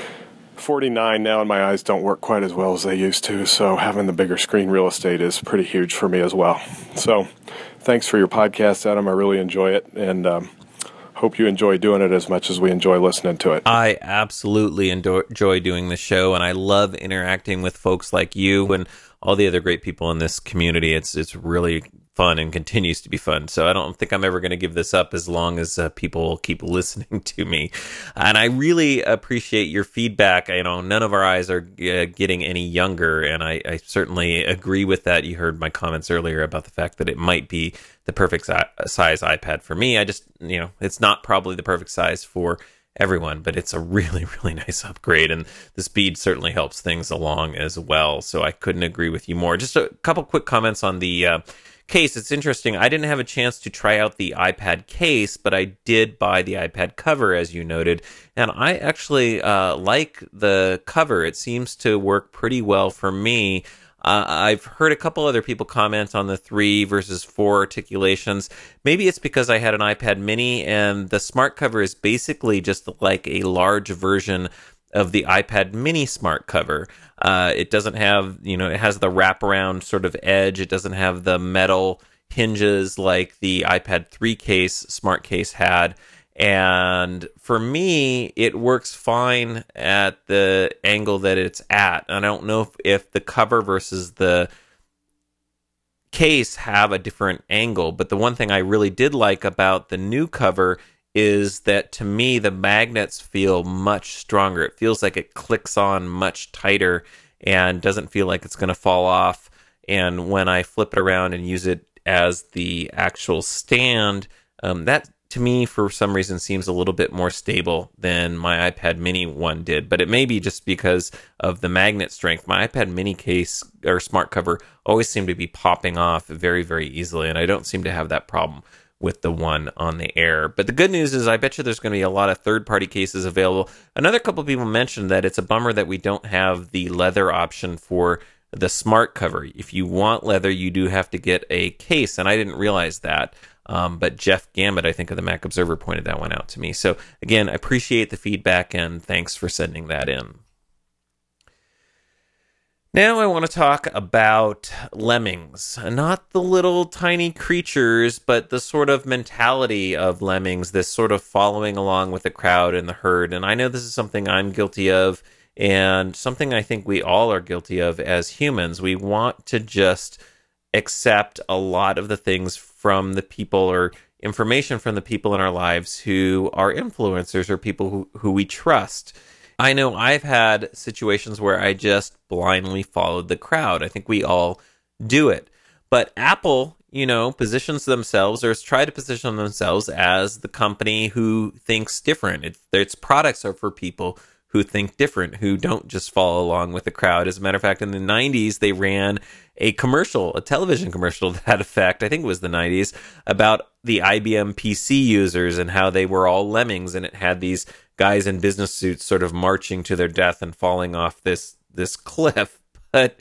49 now, and my eyes don't work quite as well as they used to, so having the bigger screen real estate is pretty huge for me as well. So thanks for your podcast, Adam. I really enjoy it, and hope you enjoy doing it as much as we enjoy listening to it. I absolutely enjoy doing the show, and I love interacting with folks like you and all the other great people in this community. It's really fun and continues to be fun. So I don't think I'm ever going to give this up as long as people keep listening to me. And I really appreciate your feedback. None of our eyes are getting any younger, and I certainly agree with that. You heard my comments earlier about the fact that it might be the perfect size iPad for me. I just, it's not probably the perfect size for everyone, but it's a really, really nice upgrade, and the speed certainly helps things along as well. So I couldn't agree with you more. Just a couple quick comments on the case. It's interesting. I didn't have a chance to try out the iPad case, but I did buy the iPad cover, as you noted, and I actually like the cover. It seems to work pretty well for me. I've heard a couple other people comment on the 3 versus 4 articulations. Maybe it's because I had an iPad mini, and the smart cover is basically just like a large version of the iPad mini smart cover. It doesn't have, it has the wraparound sort of edge. It doesn't have the metal hinges like the iPad 3 case, smart case had. And for me, it works fine at the angle that it's at. I don't know if the cover versus the case have a different angle, but the one thing I really did like about the new cover is that, to me, the magnets feel much stronger. It feels like it clicks on much tighter and doesn't feel like it's going to fall off. And when I flip it around and use it as the actual stand, that to me, for some reason, seems a little bit more stable than my iPad mini one did. But it may be just because of the magnet strength. My iPad mini case or smart cover always seemed to be popping off very, very easily, and I don't seem to have that problem with the one on the Air. But the good news is I bet you there's going to be a lot of third-party cases available. Another couple of people mentioned that it's a bummer that we don't have the leather option for the smart cover. If you want leather, you do have to get a case, and I didn't realize that. But Jeff Gambit, I think, of the Mac Observer, pointed that one out to me. So again, I appreciate the feedback, and thanks for sending that in. Now I want to talk about lemmings. Not the little tiny creatures, but the sort of mentality of lemmings, this sort of following along with the crowd and the herd. And I know this is something I'm guilty of, and something I think we all are guilty of as humans. We want to just accept a lot of the things from the people or information from the people in our lives who are influencers or people who we trust. I know I've had situations where I just blindly followed the crowd. I think we all do it. But Apple, positions themselves or has tried to position themselves as the company who thinks different. Its products are for people who think different, who don't just follow along with the crowd. As a matter of fact, in the 90s, they ran a television commercial to that effect, I think it was the 90s, about the IBM PC users and how they were all lemmings, and it had these guys in business suits sort of marching to their death and falling off this cliff. But,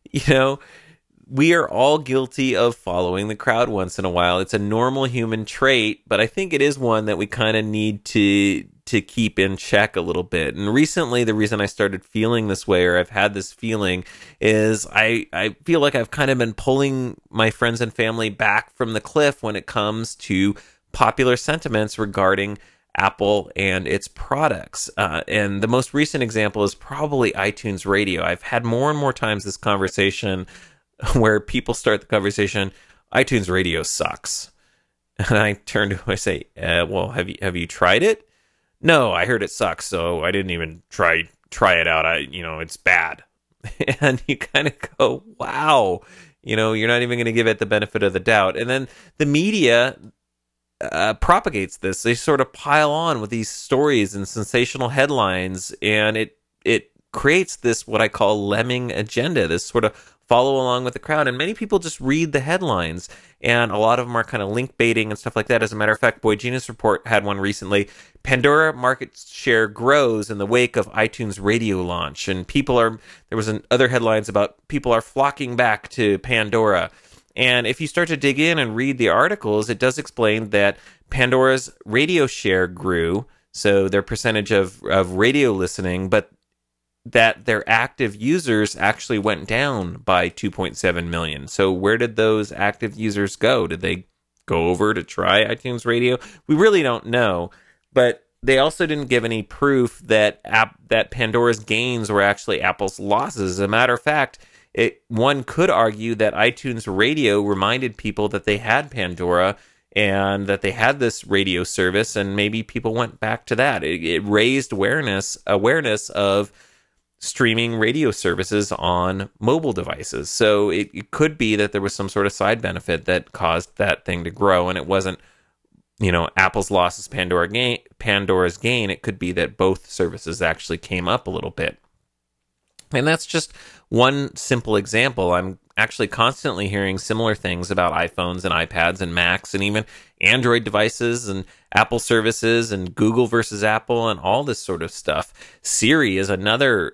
we are all guilty of following the crowd once in a while. It's a normal human trait, but I think it is one that we kind of need to keep in check a little bit. And recently, the reason I started feeling this way, or I've had this feeling, is I feel like I've kind of been pulling my friends and family back from the cliff when it comes to popular sentiments regarding Apple and its products. And the most recent example is probably iTunes Radio. I've had more and more times this conversation where people start the conversation, iTunes Radio sucks. And I turn to him, I say, well, have you tried it? no, I heard it sucks, so I didn't even try it out. It's bad. And you kind of go, wow, you're not even going to give it the benefit of the doubt. And then the media propagates this. They sort of pile on with these stories and sensational headlines, and it creates this what I call lemming agenda, this sort of follow along with the crowd. And many people just read the headlines, and a lot of them are kind of link baiting and stuff like that. As a matter of fact, Boy Genius Report had one recently. Pandora market share grows in the wake of iTunes Radio launch, and there was other headlines about people are flocking back to Pandora. And if you start to dig in and read the articles, it does explain that Pandora's radio share grew, so their percentage of radio listening, but that their active users actually went down by 2.7 million. So where did those active users go? Did they go over to try iTunes Radio? We really don't know, but they also didn't give any proof that Pandora's gains were actually Apple's losses. As a matter of fact, one could argue that iTunes Radio reminded people that they had Pandora and that they had this radio service, and maybe people went back to that. It raised awareness of streaming radio services on mobile devices. So it could be that there was some sort of side benefit that caused that thing to grow, and it wasn't, Apple's losses, Pandora's gain. It could be that both services actually came up a little bit. And that's just one simple example. I'm actually constantly hearing similar things about iPhones and iPads and Macs and even Android devices and Apple services and Google versus Apple and all this sort of stuff. Siri is another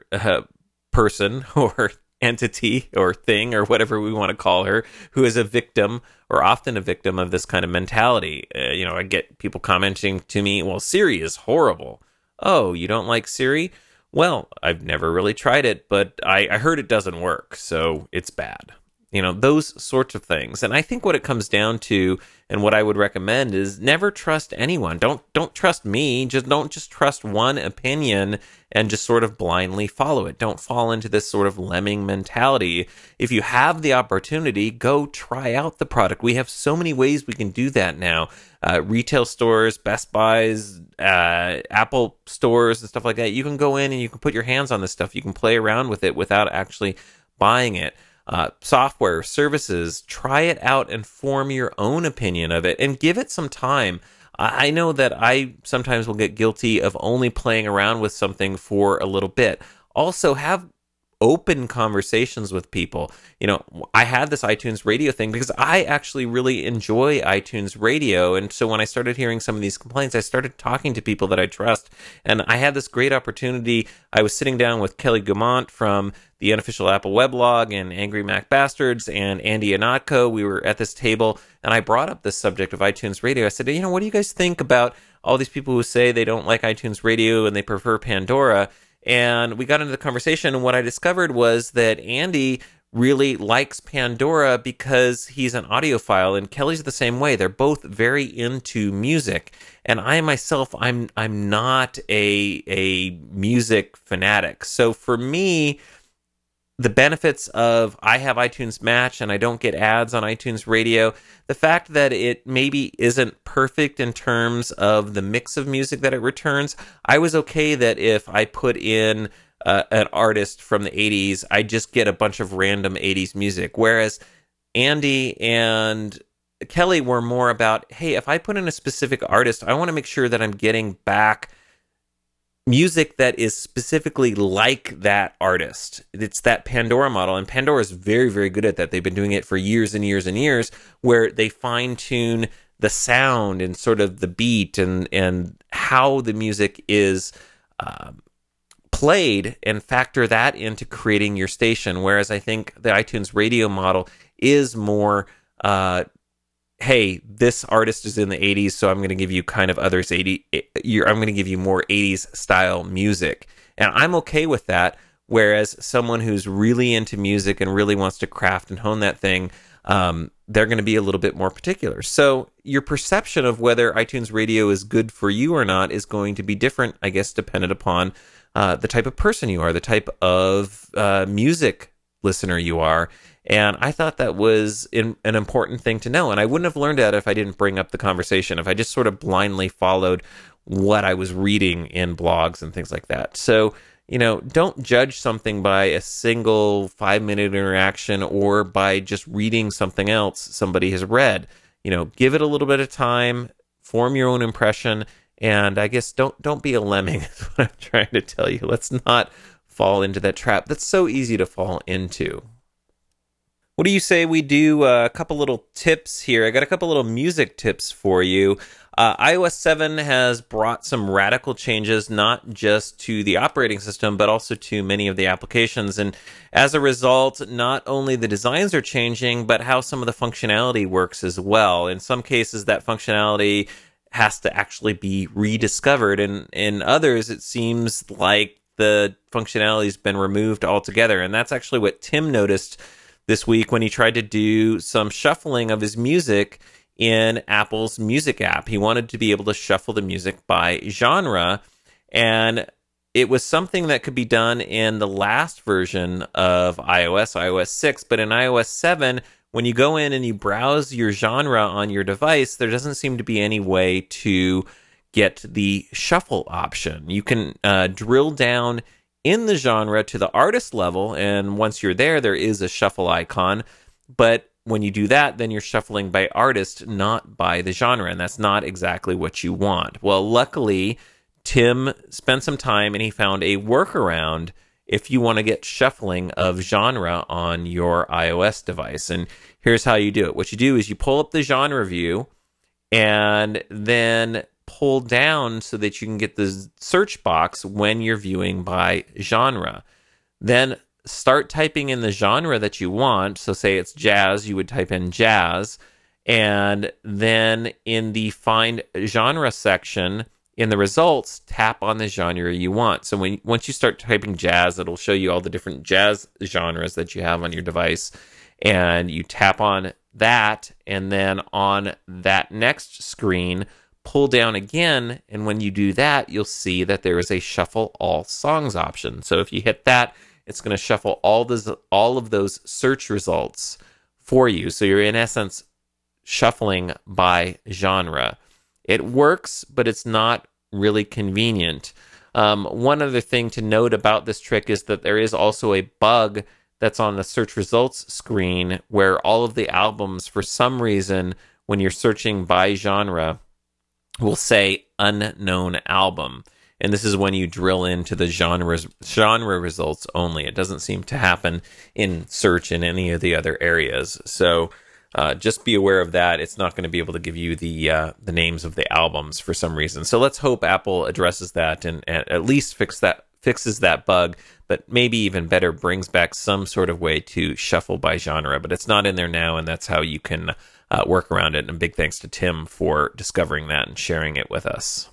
person or entity or thing or whatever we want to call her, who is a victim or often a victim of this kind of mentality. I get people commenting to me, well, Siri is horrible. Oh, you don't like Siri? Well, I've never really tried it, but I heard it doesn't work, so it's bad. Those sorts of things. And I think what it comes down to, and what I would recommend, is never trust anyone. Don't trust me. Don't just trust one opinion and just sort of blindly follow it. Don't fall into this sort of lemming mentality. If you have the opportunity, go try out the product. We have so many ways we can do that now. Retail stores, Best Buys, Apple stores and stuff like that. You can go in and you can put your hands on this stuff. You can play around with it without actually buying it. Software, services, try it out and form your own opinion of it and give it some time. I know that I sometimes will get guilty of only playing around with something for a little bit. Also, have open conversations with people. I had this iTunes Radio thing because I actually really enjoy iTunes Radio. And so when I started hearing some of these complaints, I started talking to people that I trust. And I had this great opportunity. I was sitting down with Kelly Guimont from the Unofficial Apple Weblog and Angry Mac Bastards and Andy Ihnatko. We were at this table and I brought up this subject of iTunes Radio. I said, what do you guys think about all these people who say they don't like iTunes Radio and they prefer Pandora? And we got into the conversation, and what I discovered was that Andy really likes Pandora because he's an audiophile, and Kelly's the same way. They're both very into music, and I myself, I'm not a music fanatic. So for me, the benefits of I have iTunes Match and I don't get ads on iTunes Radio, the fact that it maybe isn't perfect in terms of the mix of music that it returns, I was okay that if I put in an artist from the 80s, I just get a bunch of random 80s music. Whereas Andy and Kelly were more about, hey, if I put in a specific artist, I want to make sure that I'm getting back music that is specifically like that artist. It's that Pandora model, and Pandora is very, very good at that. They've been doing it for years and years and years, where they fine-tune the sound and sort of the beat and how the music is played and factor that into creating your station. Whereas I think the iTunes Radio model is more hey, this artist is in the 80s, so I'm going to give you kind of others 80. I'm going to give you more 80s style music, and I'm okay with that. Whereas someone who's really into music and really wants to craft and hone that thing, they're going to be a little bit more particular. So your perception of whether iTunes Radio is good for you or not is going to be different, I guess, dependent upon the type of person you are, the type of music listener you are. And I thought that was an important thing to know. And I wouldn't have learned that if I didn't bring up the conversation, if I just sort of blindly followed what I was reading in blogs and things like that. So, don't judge something by a single 5-minute interaction or by just reading something else somebody has read. Give it a little bit of time, form your own impression, and I guess don't be a lemming is what I'm trying to tell you. Let's not fall into that trap that's so easy to fall into. What do you say we do a couple little tips here? I got a couple little music tips for you. iOS 7 has brought some radical changes, not just to the operating system, but also to many of the applications. And as a result, not only the designs are changing, but how some of the functionality works as well. In some cases, that functionality has to actually be rediscovered. And in others, it seems like the functionality has been removed altogether. And that's actually what Tim noticed this week when he tried to do some shuffling of his music in Apple's music app. He wanted to be able to shuffle the music by genre, and it was something that could be done in the last version of iOS 6, but in iOS 7, when you go in and you browse your genre on your device, there doesn't seem to be any way to get the shuffle option. You can drill down in the genre to the artist level, and once you're there, there is a shuffle icon, but when you do that, then you're shuffling by artist, not by the genre, and that's not exactly what you want. Well, luckily, Tim spent some time and he found a workaround if you want to get shuffling of genre on your iOS device. And here's how you do it. What you do is you pull up the genre view and then pull down so that you can get the search box when you're viewing by genre. Then start typing in the genre that you want. So say it's jazz, you would type in jazz. And then in the find genre section, in the results, tap on the genre you want. So once you start typing jazz, it'll show you all the different jazz genres that you have on your device. And you tap on that, and then on that next screen, pull down again, and when you do that, you'll see that there is a shuffle all songs option. So if you hit that, it's going to shuffle all of those search results for you. So you're in essence shuffling by genre. It works, but it's not really convenient. One other thing to note about this trick is that there is also a bug that's on the search results screen where all of the albums, for some reason, when you're searching by genre, will say unknown album. And this is when you drill into the genre results only. It doesn't seem to happen in search in any of the other areas. So just be aware of that. It's not going to be able to give you the names of the albums for some reason. So let's hope Apple addresses that and at least fixes that bug, but maybe even better, brings back some sort of way to shuffle by genre. But it's not in there now, and that's how you can work around it. And a big thanks to Tim for discovering that and sharing it with us.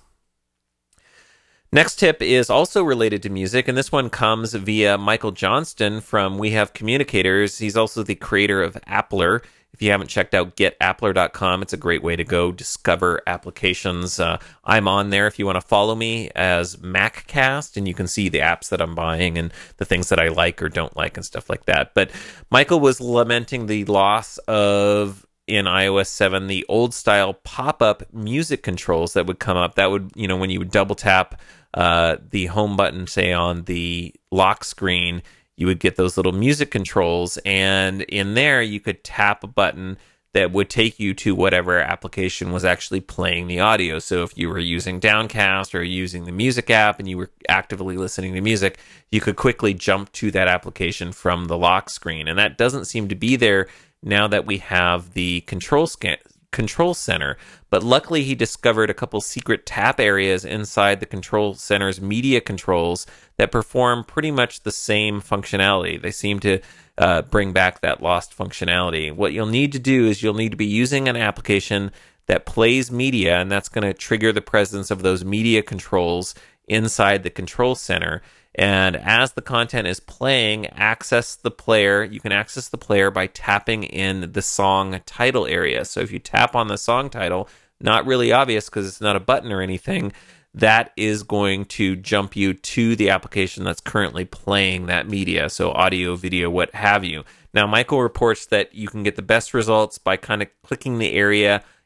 Next tip is also related to music, and this one comes via Michael Johnston from We Have Communicators. He's also the creator of Appler. If you haven't checked out getappler.com, it's a great way to go discover applications. I'm on there if you want to follow me as MacCast, and you can see the apps that I'm buying and the things that I like or don't like and stuff like that. But Michael was lamenting the loss of, in iOS 7, the old style pop-up music controls that would come up. That would, when you would double tap the home button, say on the lock screen, you would get those little music controls, and in there you could tap a button that would take you to whatever application was actually playing the audio. So if you were using Downcast or using the music app and you were actively listening to music, you could quickly jump to that application from the lock screen. And that doesn't seem to be there now that we have the control center. But luckily he discovered a couple secret tap areas inside the control center's media controls that perform pretty much the same functionality. They seem to bring back that lost functionality. What you'll need to do is you'll need to be using an application that plays media, and that's going to trigger the presence of those media controls inside the control center. And as the content is playing, access the player. You can access the player by tapping in the song title area. So if you tap on the song title, not really obvious because it's not a button or anything, that is going to jump you to the application that's currently playing that media. So audio, video, what have you. Now, Michael reports that you can get the best results by kind of clicking the area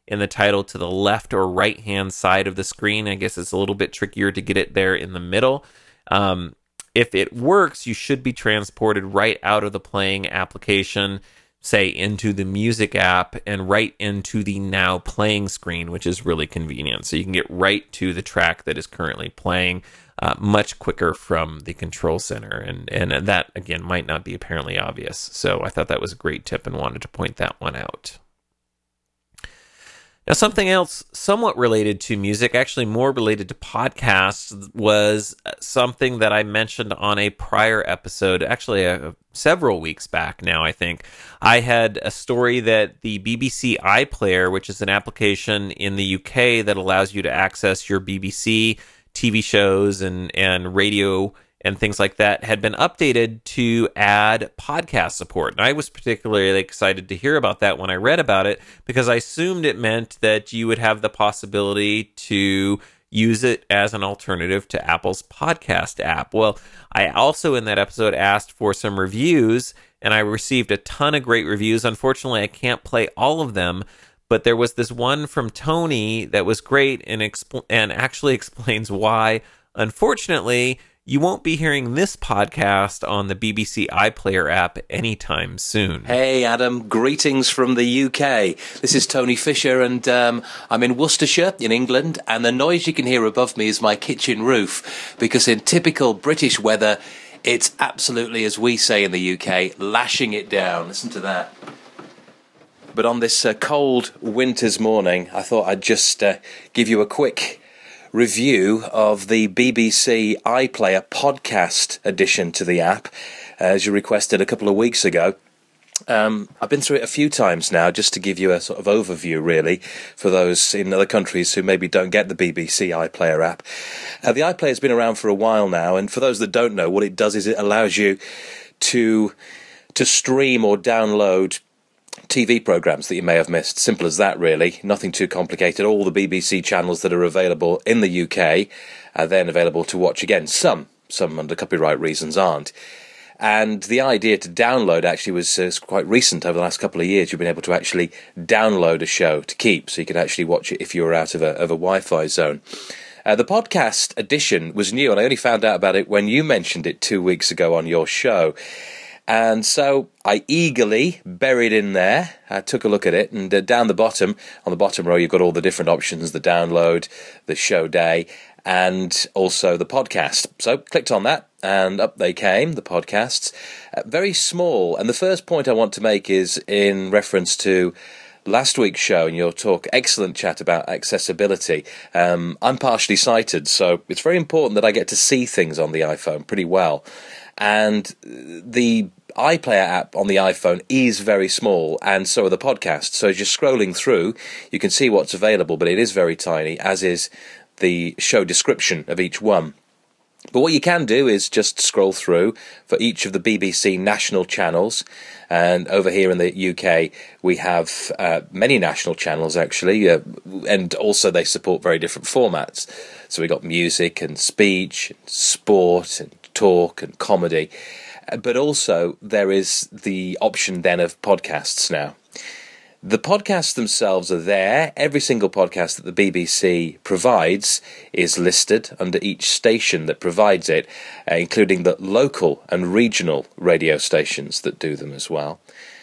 in the title to the left or right hand side of the screen. I guess it's a little bit trickier to get it there in the middle. If it works, you should be transported right out of the playing application, say into the music app, and right into the now playing screen, which is really convenient. So you can get right to the track that is currently playing much quicker from the control center. And that, again, might not be apparently obvious. So I thought that was a great tip and wanted to point that one out. Now, something else somewhat related to music, actually more related to podcasts, was something that I mentioned on a prior episode, actually several weeks back now, I think. I had a story that the BBC iPlayer, which is an application in the UK that allows you to access your BBC TV shows and radio and things like that, had been updated to add podcast support. And I was particularly excited to hear about that when I read about it, because I assumed it meant that you would have the possibility to use it as an alternative to Apple's podcast app. Well, I also in that episode asked for some reviews, and I received a ton of great reviews. Unfortunately, I can't play all of them, but there was this one from Tony that was great and actually explains why, unfortunately, you won't be hearing this podcast on the BBC iPlayer app anytime soon. Hey, Adam. Greetings from the UK. This is Tony Fisher, and I'm in Worcestershire, in England, and the noise you can hear above me is my kitchen roof, because in typical British weather, it's absolutely, as we say in the UK, lashing it down. Listen to that. But on this cold winter's morning, I thought I'd just give you a quick review of the BBC iPlayer podcast addition to the app, as you requested a couple of weeks ago. I've been through it a few times now, just to give you a sort of overview, really, for those in other countries who maybe don't get the BBC iPlayer app. The iPlayer has been around for a while now, and for those that don't know, what it does is it allows you to stream or download TV programmes that you may have missed. Simple as that, really. Nothing too complicated. All the BBC channels that are available in the UK are then available to watch again. Some under copyright reasons aren't. And the idea to download actually was quite recent. Over the last couple of years, you've been able to actually download a show to keep, so you could actually watch it if you were out of a Wi-Fi zone. The podcast edition was new, and I only found out about it when you mentioned it 2 weeks ago on your show. And so I eagerly buried in there. I took a look at it, and down the bottom, on the bottom row, you've got all the different options: the download, the show day, and also the podcast. So clicked on that, and up they came, the podcasts. Very small. And the first point I want to make is in reference to last week's show and your talk, excellent chat about accessibility. I'm partially sighted, so it's very important that I get to see things on the iPhone pretty well. And the iPlayer app on the iPhone is very small, and so are the podcasts. So as you're scrolling through, you can see what's available, but it is very tiny, as is the show description of each one. But what you can do is just scroll through for each of the BBC national channels. And over here in the UK, we have many national channels, actually, and also they support very different formats. So we've got music and speech, and sport and talk and comedy. But also there is the option then of podcasts now. The podcasts themselves are there. Every single podcast that the BBC provides is listed under each station that provides it, including the local and regional radio stations that do them as well.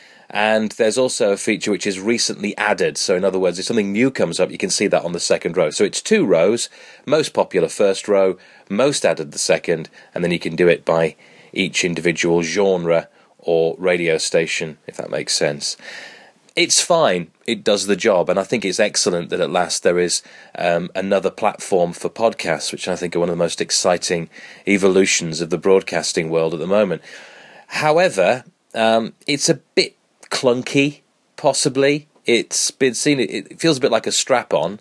And there's also a feature which is recently added. So in other words, if something new comes up, you can see that on the second row. So it's 2 rows, most popular first row, most added the second, and then you can do it by each individual genre or radio station, if that makes sense. It's fine. It does the job, and I think it's excellent that at last there is another platform for podcasts, which I think are one of the most exciting evolutions of the broadcasting world at the moment. However, it's a bit clunky, possibly. It's been seen. It feels a bit like a strap-on,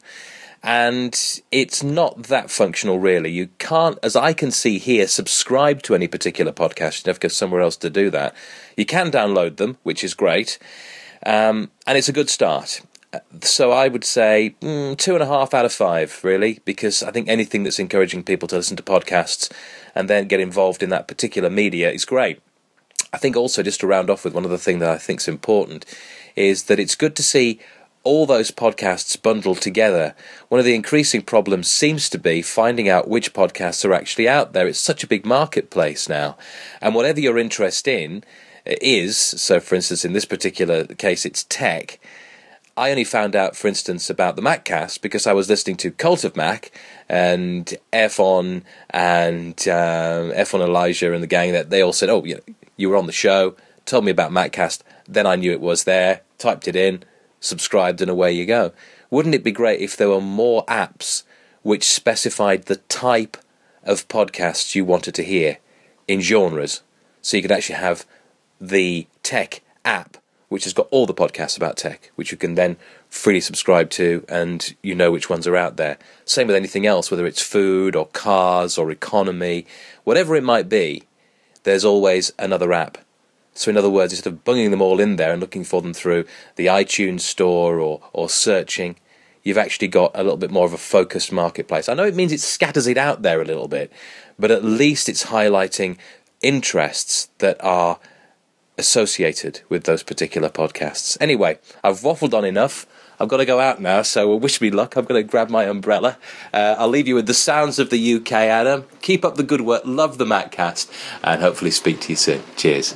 and it's not that functional, really. You can't, as I can see here, subscribe to any particular podcast. You have to go somewhere else to do that. You can download them, which is great. And it's a good start. So I would say 2.5 out of 5, really, because I think anything that's encouraging people to listen to podcasts and then get involved in that particular media is great. I think also, just to round off with one other thing that I think is important, is that it's good to see all those podcasts bundled together, one of the increasing problems seems to be finding out which podcasts are actually out there. It's such a big marketplace now. And whatever your interest in is, so for instance, in this particular case, it's tech. I only found out, for instance, about the Maccast because I was listening to Cult of Mac and F-On and F-On Elijah and the gang. That they all said, oh, you were on the show, told me about Maccast, then I knew it was there, typed it in, subscribed, and away you go. Wouldn't it be great if there were more apps which specified the type of podcasts you wanted to hear in genres, so you could actually have the tech app which has got all the podcasts about tech, which you can then freely subscribe to, and you know which ones are out there. Same with anything else, whether it's food or cars or economy, whatever it might be, there's always another app. So in other words, instead of bunging them all in there and looking for them through the iTunes store or searching, you've actually got a little bit more of a focused marketplace. I know it means it scatters it out there a little bit, but at least it's highlighting interests that are associated with those particular podcasts. Anyway, I've waffled on enough. I've got to go out now, so wish me luck. I'm going to grab my umbrella. I'll leave you with the sounds of the UK, Adam. Keep up the good work. Love the Maccast, and hopefully speak to you soon. Cheers.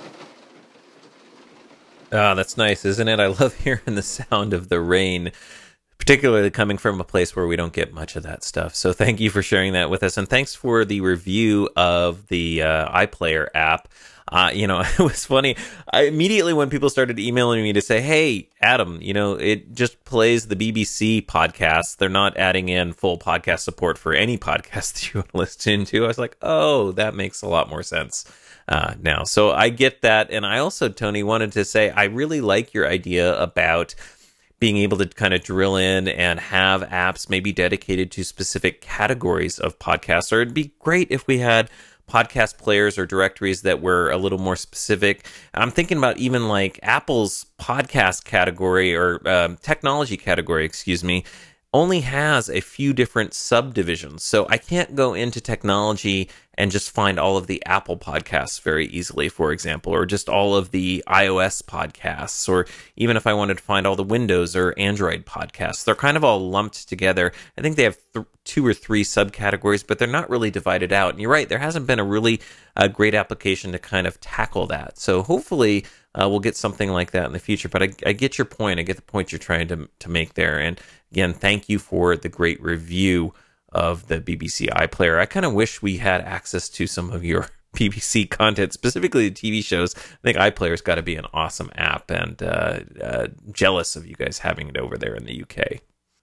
Ah, that's nice, isn't it? I love hearing the sound of the rain, particularly coming from a place where we don't get much of that stuff. So thank you for sharing that with us, and thanks for the review of the iPlayer app. It was funny. Immediately when people started emailing me to say, hey, Adam, it just plays the BBC podcasts. They're not adding in full podcast support for any podcast that you want to listen to. I was like, oh, that makes a lot more sense now. So I get that. And I also, Tony, wanted to say, I really like your idea about being able to kind of drill in and have apps maybe dedicated to specific categories of podcasts. Or it'd be great if we had podcast players or directories that were a little more specific. I'm thinking about even like Apple's podcast category or technology category, only has a few different subdivisions. So I can't go into technology and just find all of the Apple podcasts very easily, for example, or just all of the iOS podcasts, or even if I wanted to find all the Windows or Android podcasts. They're kind of all lumped together. I think they have 2 or 3 subcategories, but they're not really divided out. And you're right, there hasn't been a really great application to kind of tackle that. So hopefully we'll get something like that in the future. But I get your point. I get the point you're trying to make there. And again, thank you for the great review of the BBC iPlayer. I kind of wish we had access to some of your BBC content, specifically the TV shows. I think iPlayer's got to be an awesome app, and jealous of you guys having it over there in the UK.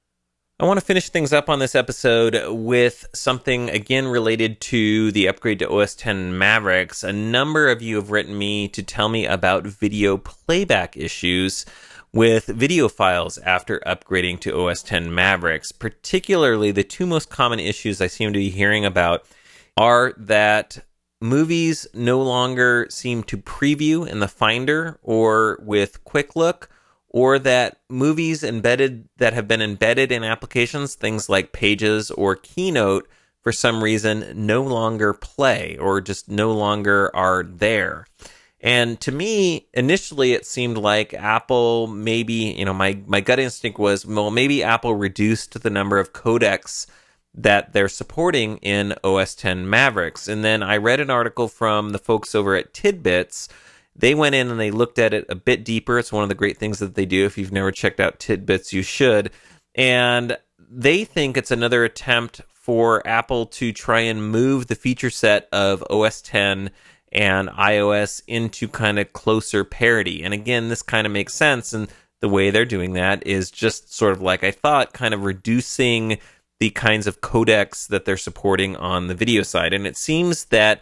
I want to finish things up on this episode with something, again, related to the upgrade to OS X Mavericks. A number of you have written me to tell me about video playback issues with video files after upgrading to OS X Mavericks. Particularly, the 2 most common issues I seem to be hearing about are that movies no longer seem to preview in the Finder or with Quick Look, or that movies that have been embedded in applications, things like Pages or Keynote, for some reason no longer play or just no longer are there. And to me, initially, it seemed like Apple maybe, my gut instinct was, well, maybe Apple reduced the number of codecs that they're supporting in OS X Mavericks. And then I read an article from the folks over at Tidbits. They went in and they looked at it a bit deeper. It's one of the great things that they do. If you've never checked out Tidbits, you should. And they think it's another attempt for Apple to try and move the feature set of OS X and iOS into kind of closer parity. And again, this kind of makes sense. And the way they're doing that is just sort of like I thought, kind of reducing the kinds of codecs that they're supporting on the video side. And it seems that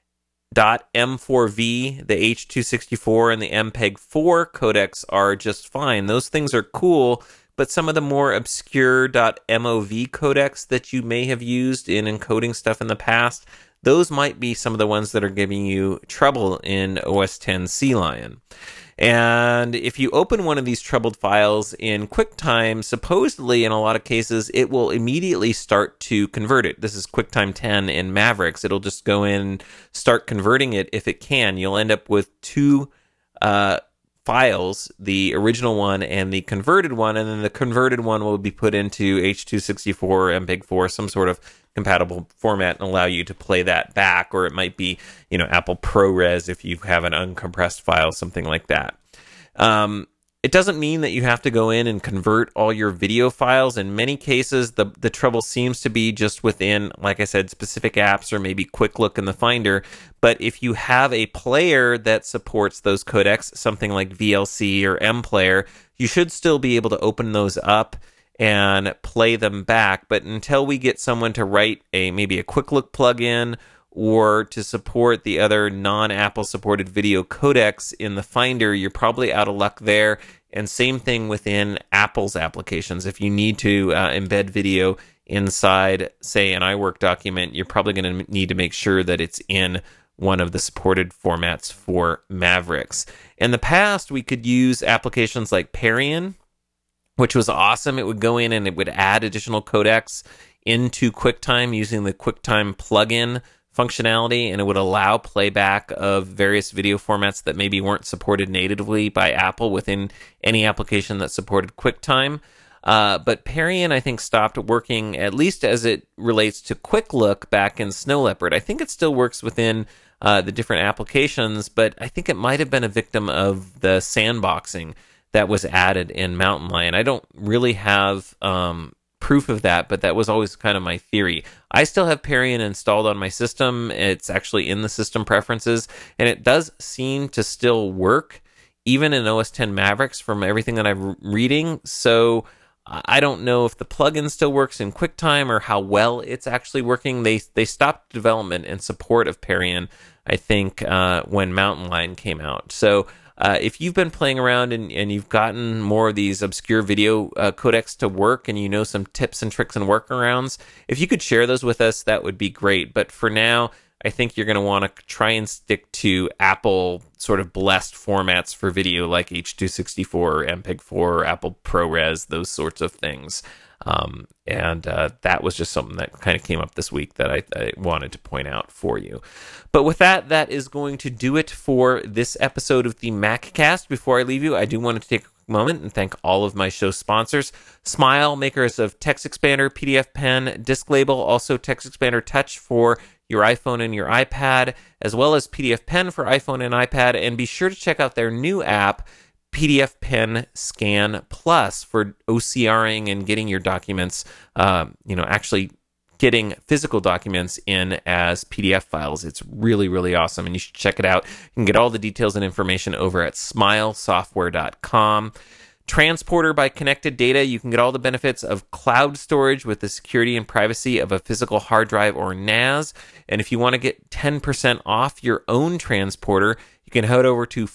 .m4v, the H.264, and the MPEG-4 codecs are just fine. Those things are cool, but some of the more obscure .mov codecs that you may have used in encoding stuff in the past, those might be some of the ones that are giving you trouble in OS X CLion. And if you open one of these troubled files in QuickTime, supposedly in a lot of cases, it will immediately start to convert it. This is QuickTime 10 in Mavericks. It'll just go in and start converting it if it can. You'll end up with 2 files, the original one and the converted one, and then the converted one will be put into H.264 or MPEG-4, some sort of compatible format, and allow you to play that back. Or it might be, Apple ProRes if you have an uncompressed file, something like that. It doesn't mean that you have to go in and convert all your video files. In many cases, the trouble seems to be just within, like I said, specific apps or maybe Quick Look in the Finder. But if you have a player that supports those codecs, something like VLC or MPlayer, you should still be able to open those up and play them back. But until we get someone to write maybe a Quick Look plugin or to support the other non-Apple supported video codecs in the Finder, you're probably out of luck there. And same thing within Apple's applications. If you need to embed video inside, say, an iWork document, you're probably going to need to make sure that it's in one of the supported formats for Mavericks. In the past, we could use applications like Parion, which was awesome. It would go in and it would add additional codecs into QuickTime using the QuickTime plugin functionality, and it would allow playback of various video formats that maybe weren't supported natively by Apple within any application that supported QuickTime. But Parion, I think, stopped working, at least as it relates to Quick Look back in Snow Leopard. I think it still works within the different applications, but I think it might have been a victim of the sandboxing that was added in Mountain Lion. I don't really have proof of that, but that was always kind of my theory. I still have Parion installed on my system. It's actually in the system preferences, and it does seem to still work, even in OS X Mavericks from everything that I'm reading. So I don't know if the plugin still works in QuickTime or how well it's actually working. They stopped development and support of Parion, I think, when Mountain Lion came out. So if you've been playing around and you've gotten more of these obscure video codecs to work, and you know some tips and tricks and workarounds, if you could share those with us, that would be great. But for now, I think you're going to want to try and stick to Apple sort of blessed formats for video like H.264 or MPEG-4 or Apple ProRes, those sorts of things. And that was just something that kind of came up this week that I wanted to point out for you. But with that, that is going to do it for this episode of the MacCast. Before I leave you, I do want to take a moment and thank all of my show sponsors: Smile, makers of TextExpander, PDF Pen, Disk Label, also TextExpander Touch for your iPhone and your iPad, as well as PDF Pen for iPhone and iPad. And be sure to check out their new app, PDF Pen Scan Plus, for OCRing and getting your documents, actually getting physical documents in as PDF files. It's really, really awesome, and you should check it out. You can get all the details and information over at smilesoftware.com. Transporter by Connected Data. You can get all the benefits of cloud storage with the security and privacy of a physical hard drive or NAS. And if you want to get 10% off your own transporter, you can head over to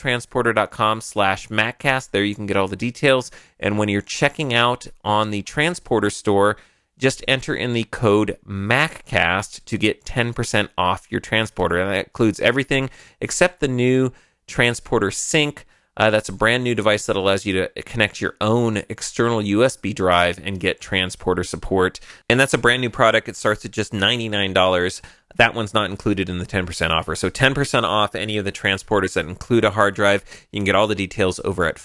filetransporter.com/MacCast. There you can get all the details. And when you're checking out on the Transporter store, just enter in the code MacCast to get 10% off your transporter. And that includes everything except the new Transporter Sync. That's a brand new device that allows you to connect your own external USB drive and get transporter support. And that's a brand new product. It starts at just $99. That one's not included in the 10% offer. So 10% off any of the transporters that include a hard drive. You can get all the details over at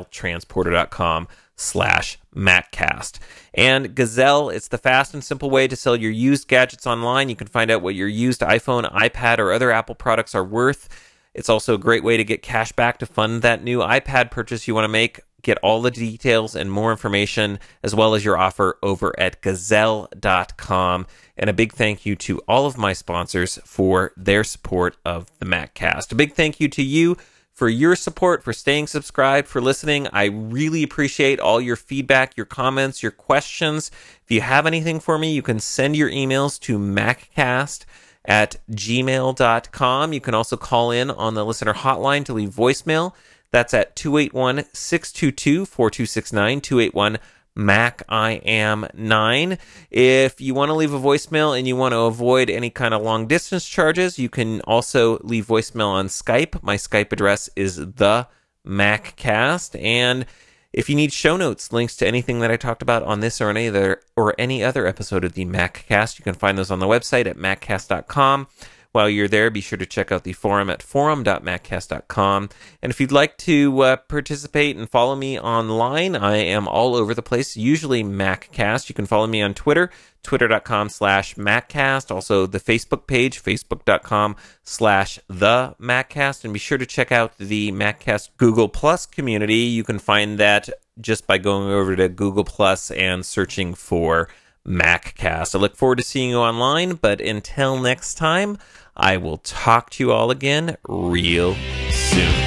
filetransporter.com/MacCast. And Gazelle, it's the fast and simple way to sell your used gadgets online. You can find out what your used iPhone, iPad, or other Apple products are worth. It's also a great way to get cash back to fund that new iPad purchase you want to make. Get all the details and more information, as well as your offer, over at gazelle.com. And a big thank you to all of my sponsors for their support of the MacCast. A big thank you to you for your support, for staying subscribed, for listening. I really appreciate all your feedback, your comments, your questions. If you have anything for me, you can send your emails to maccast@gmail.com. You can also call in on the listener hotline to leave voicemail. That's at 281-622-4269, 281-MAC-I-AM-9. If you want to leave a voicemail and you want to avoid any kind of long distance charges, you can also leave voicemail on Skype. My Skype address is the MacCast. And if you need show notes, links to anything that I talked about on this or any other episode of the MacCast, you can find those on the website at maccast.com. While you're there, be sure to check out the forum at forum.maccast.com. And if you'd like to participate and follow me online, I am all over the place, usually MacCast. You can follow me on Twitter, twitter.com/MacCast. Also, the Facebook page, facebook.com/TheMacCast. And be sure to check out the MacCast Google Plus community. You can find that just by going over to Google Plus and searching for MacCast. I look forward to seeing you online, but until next time, I will talk to you all again real soon.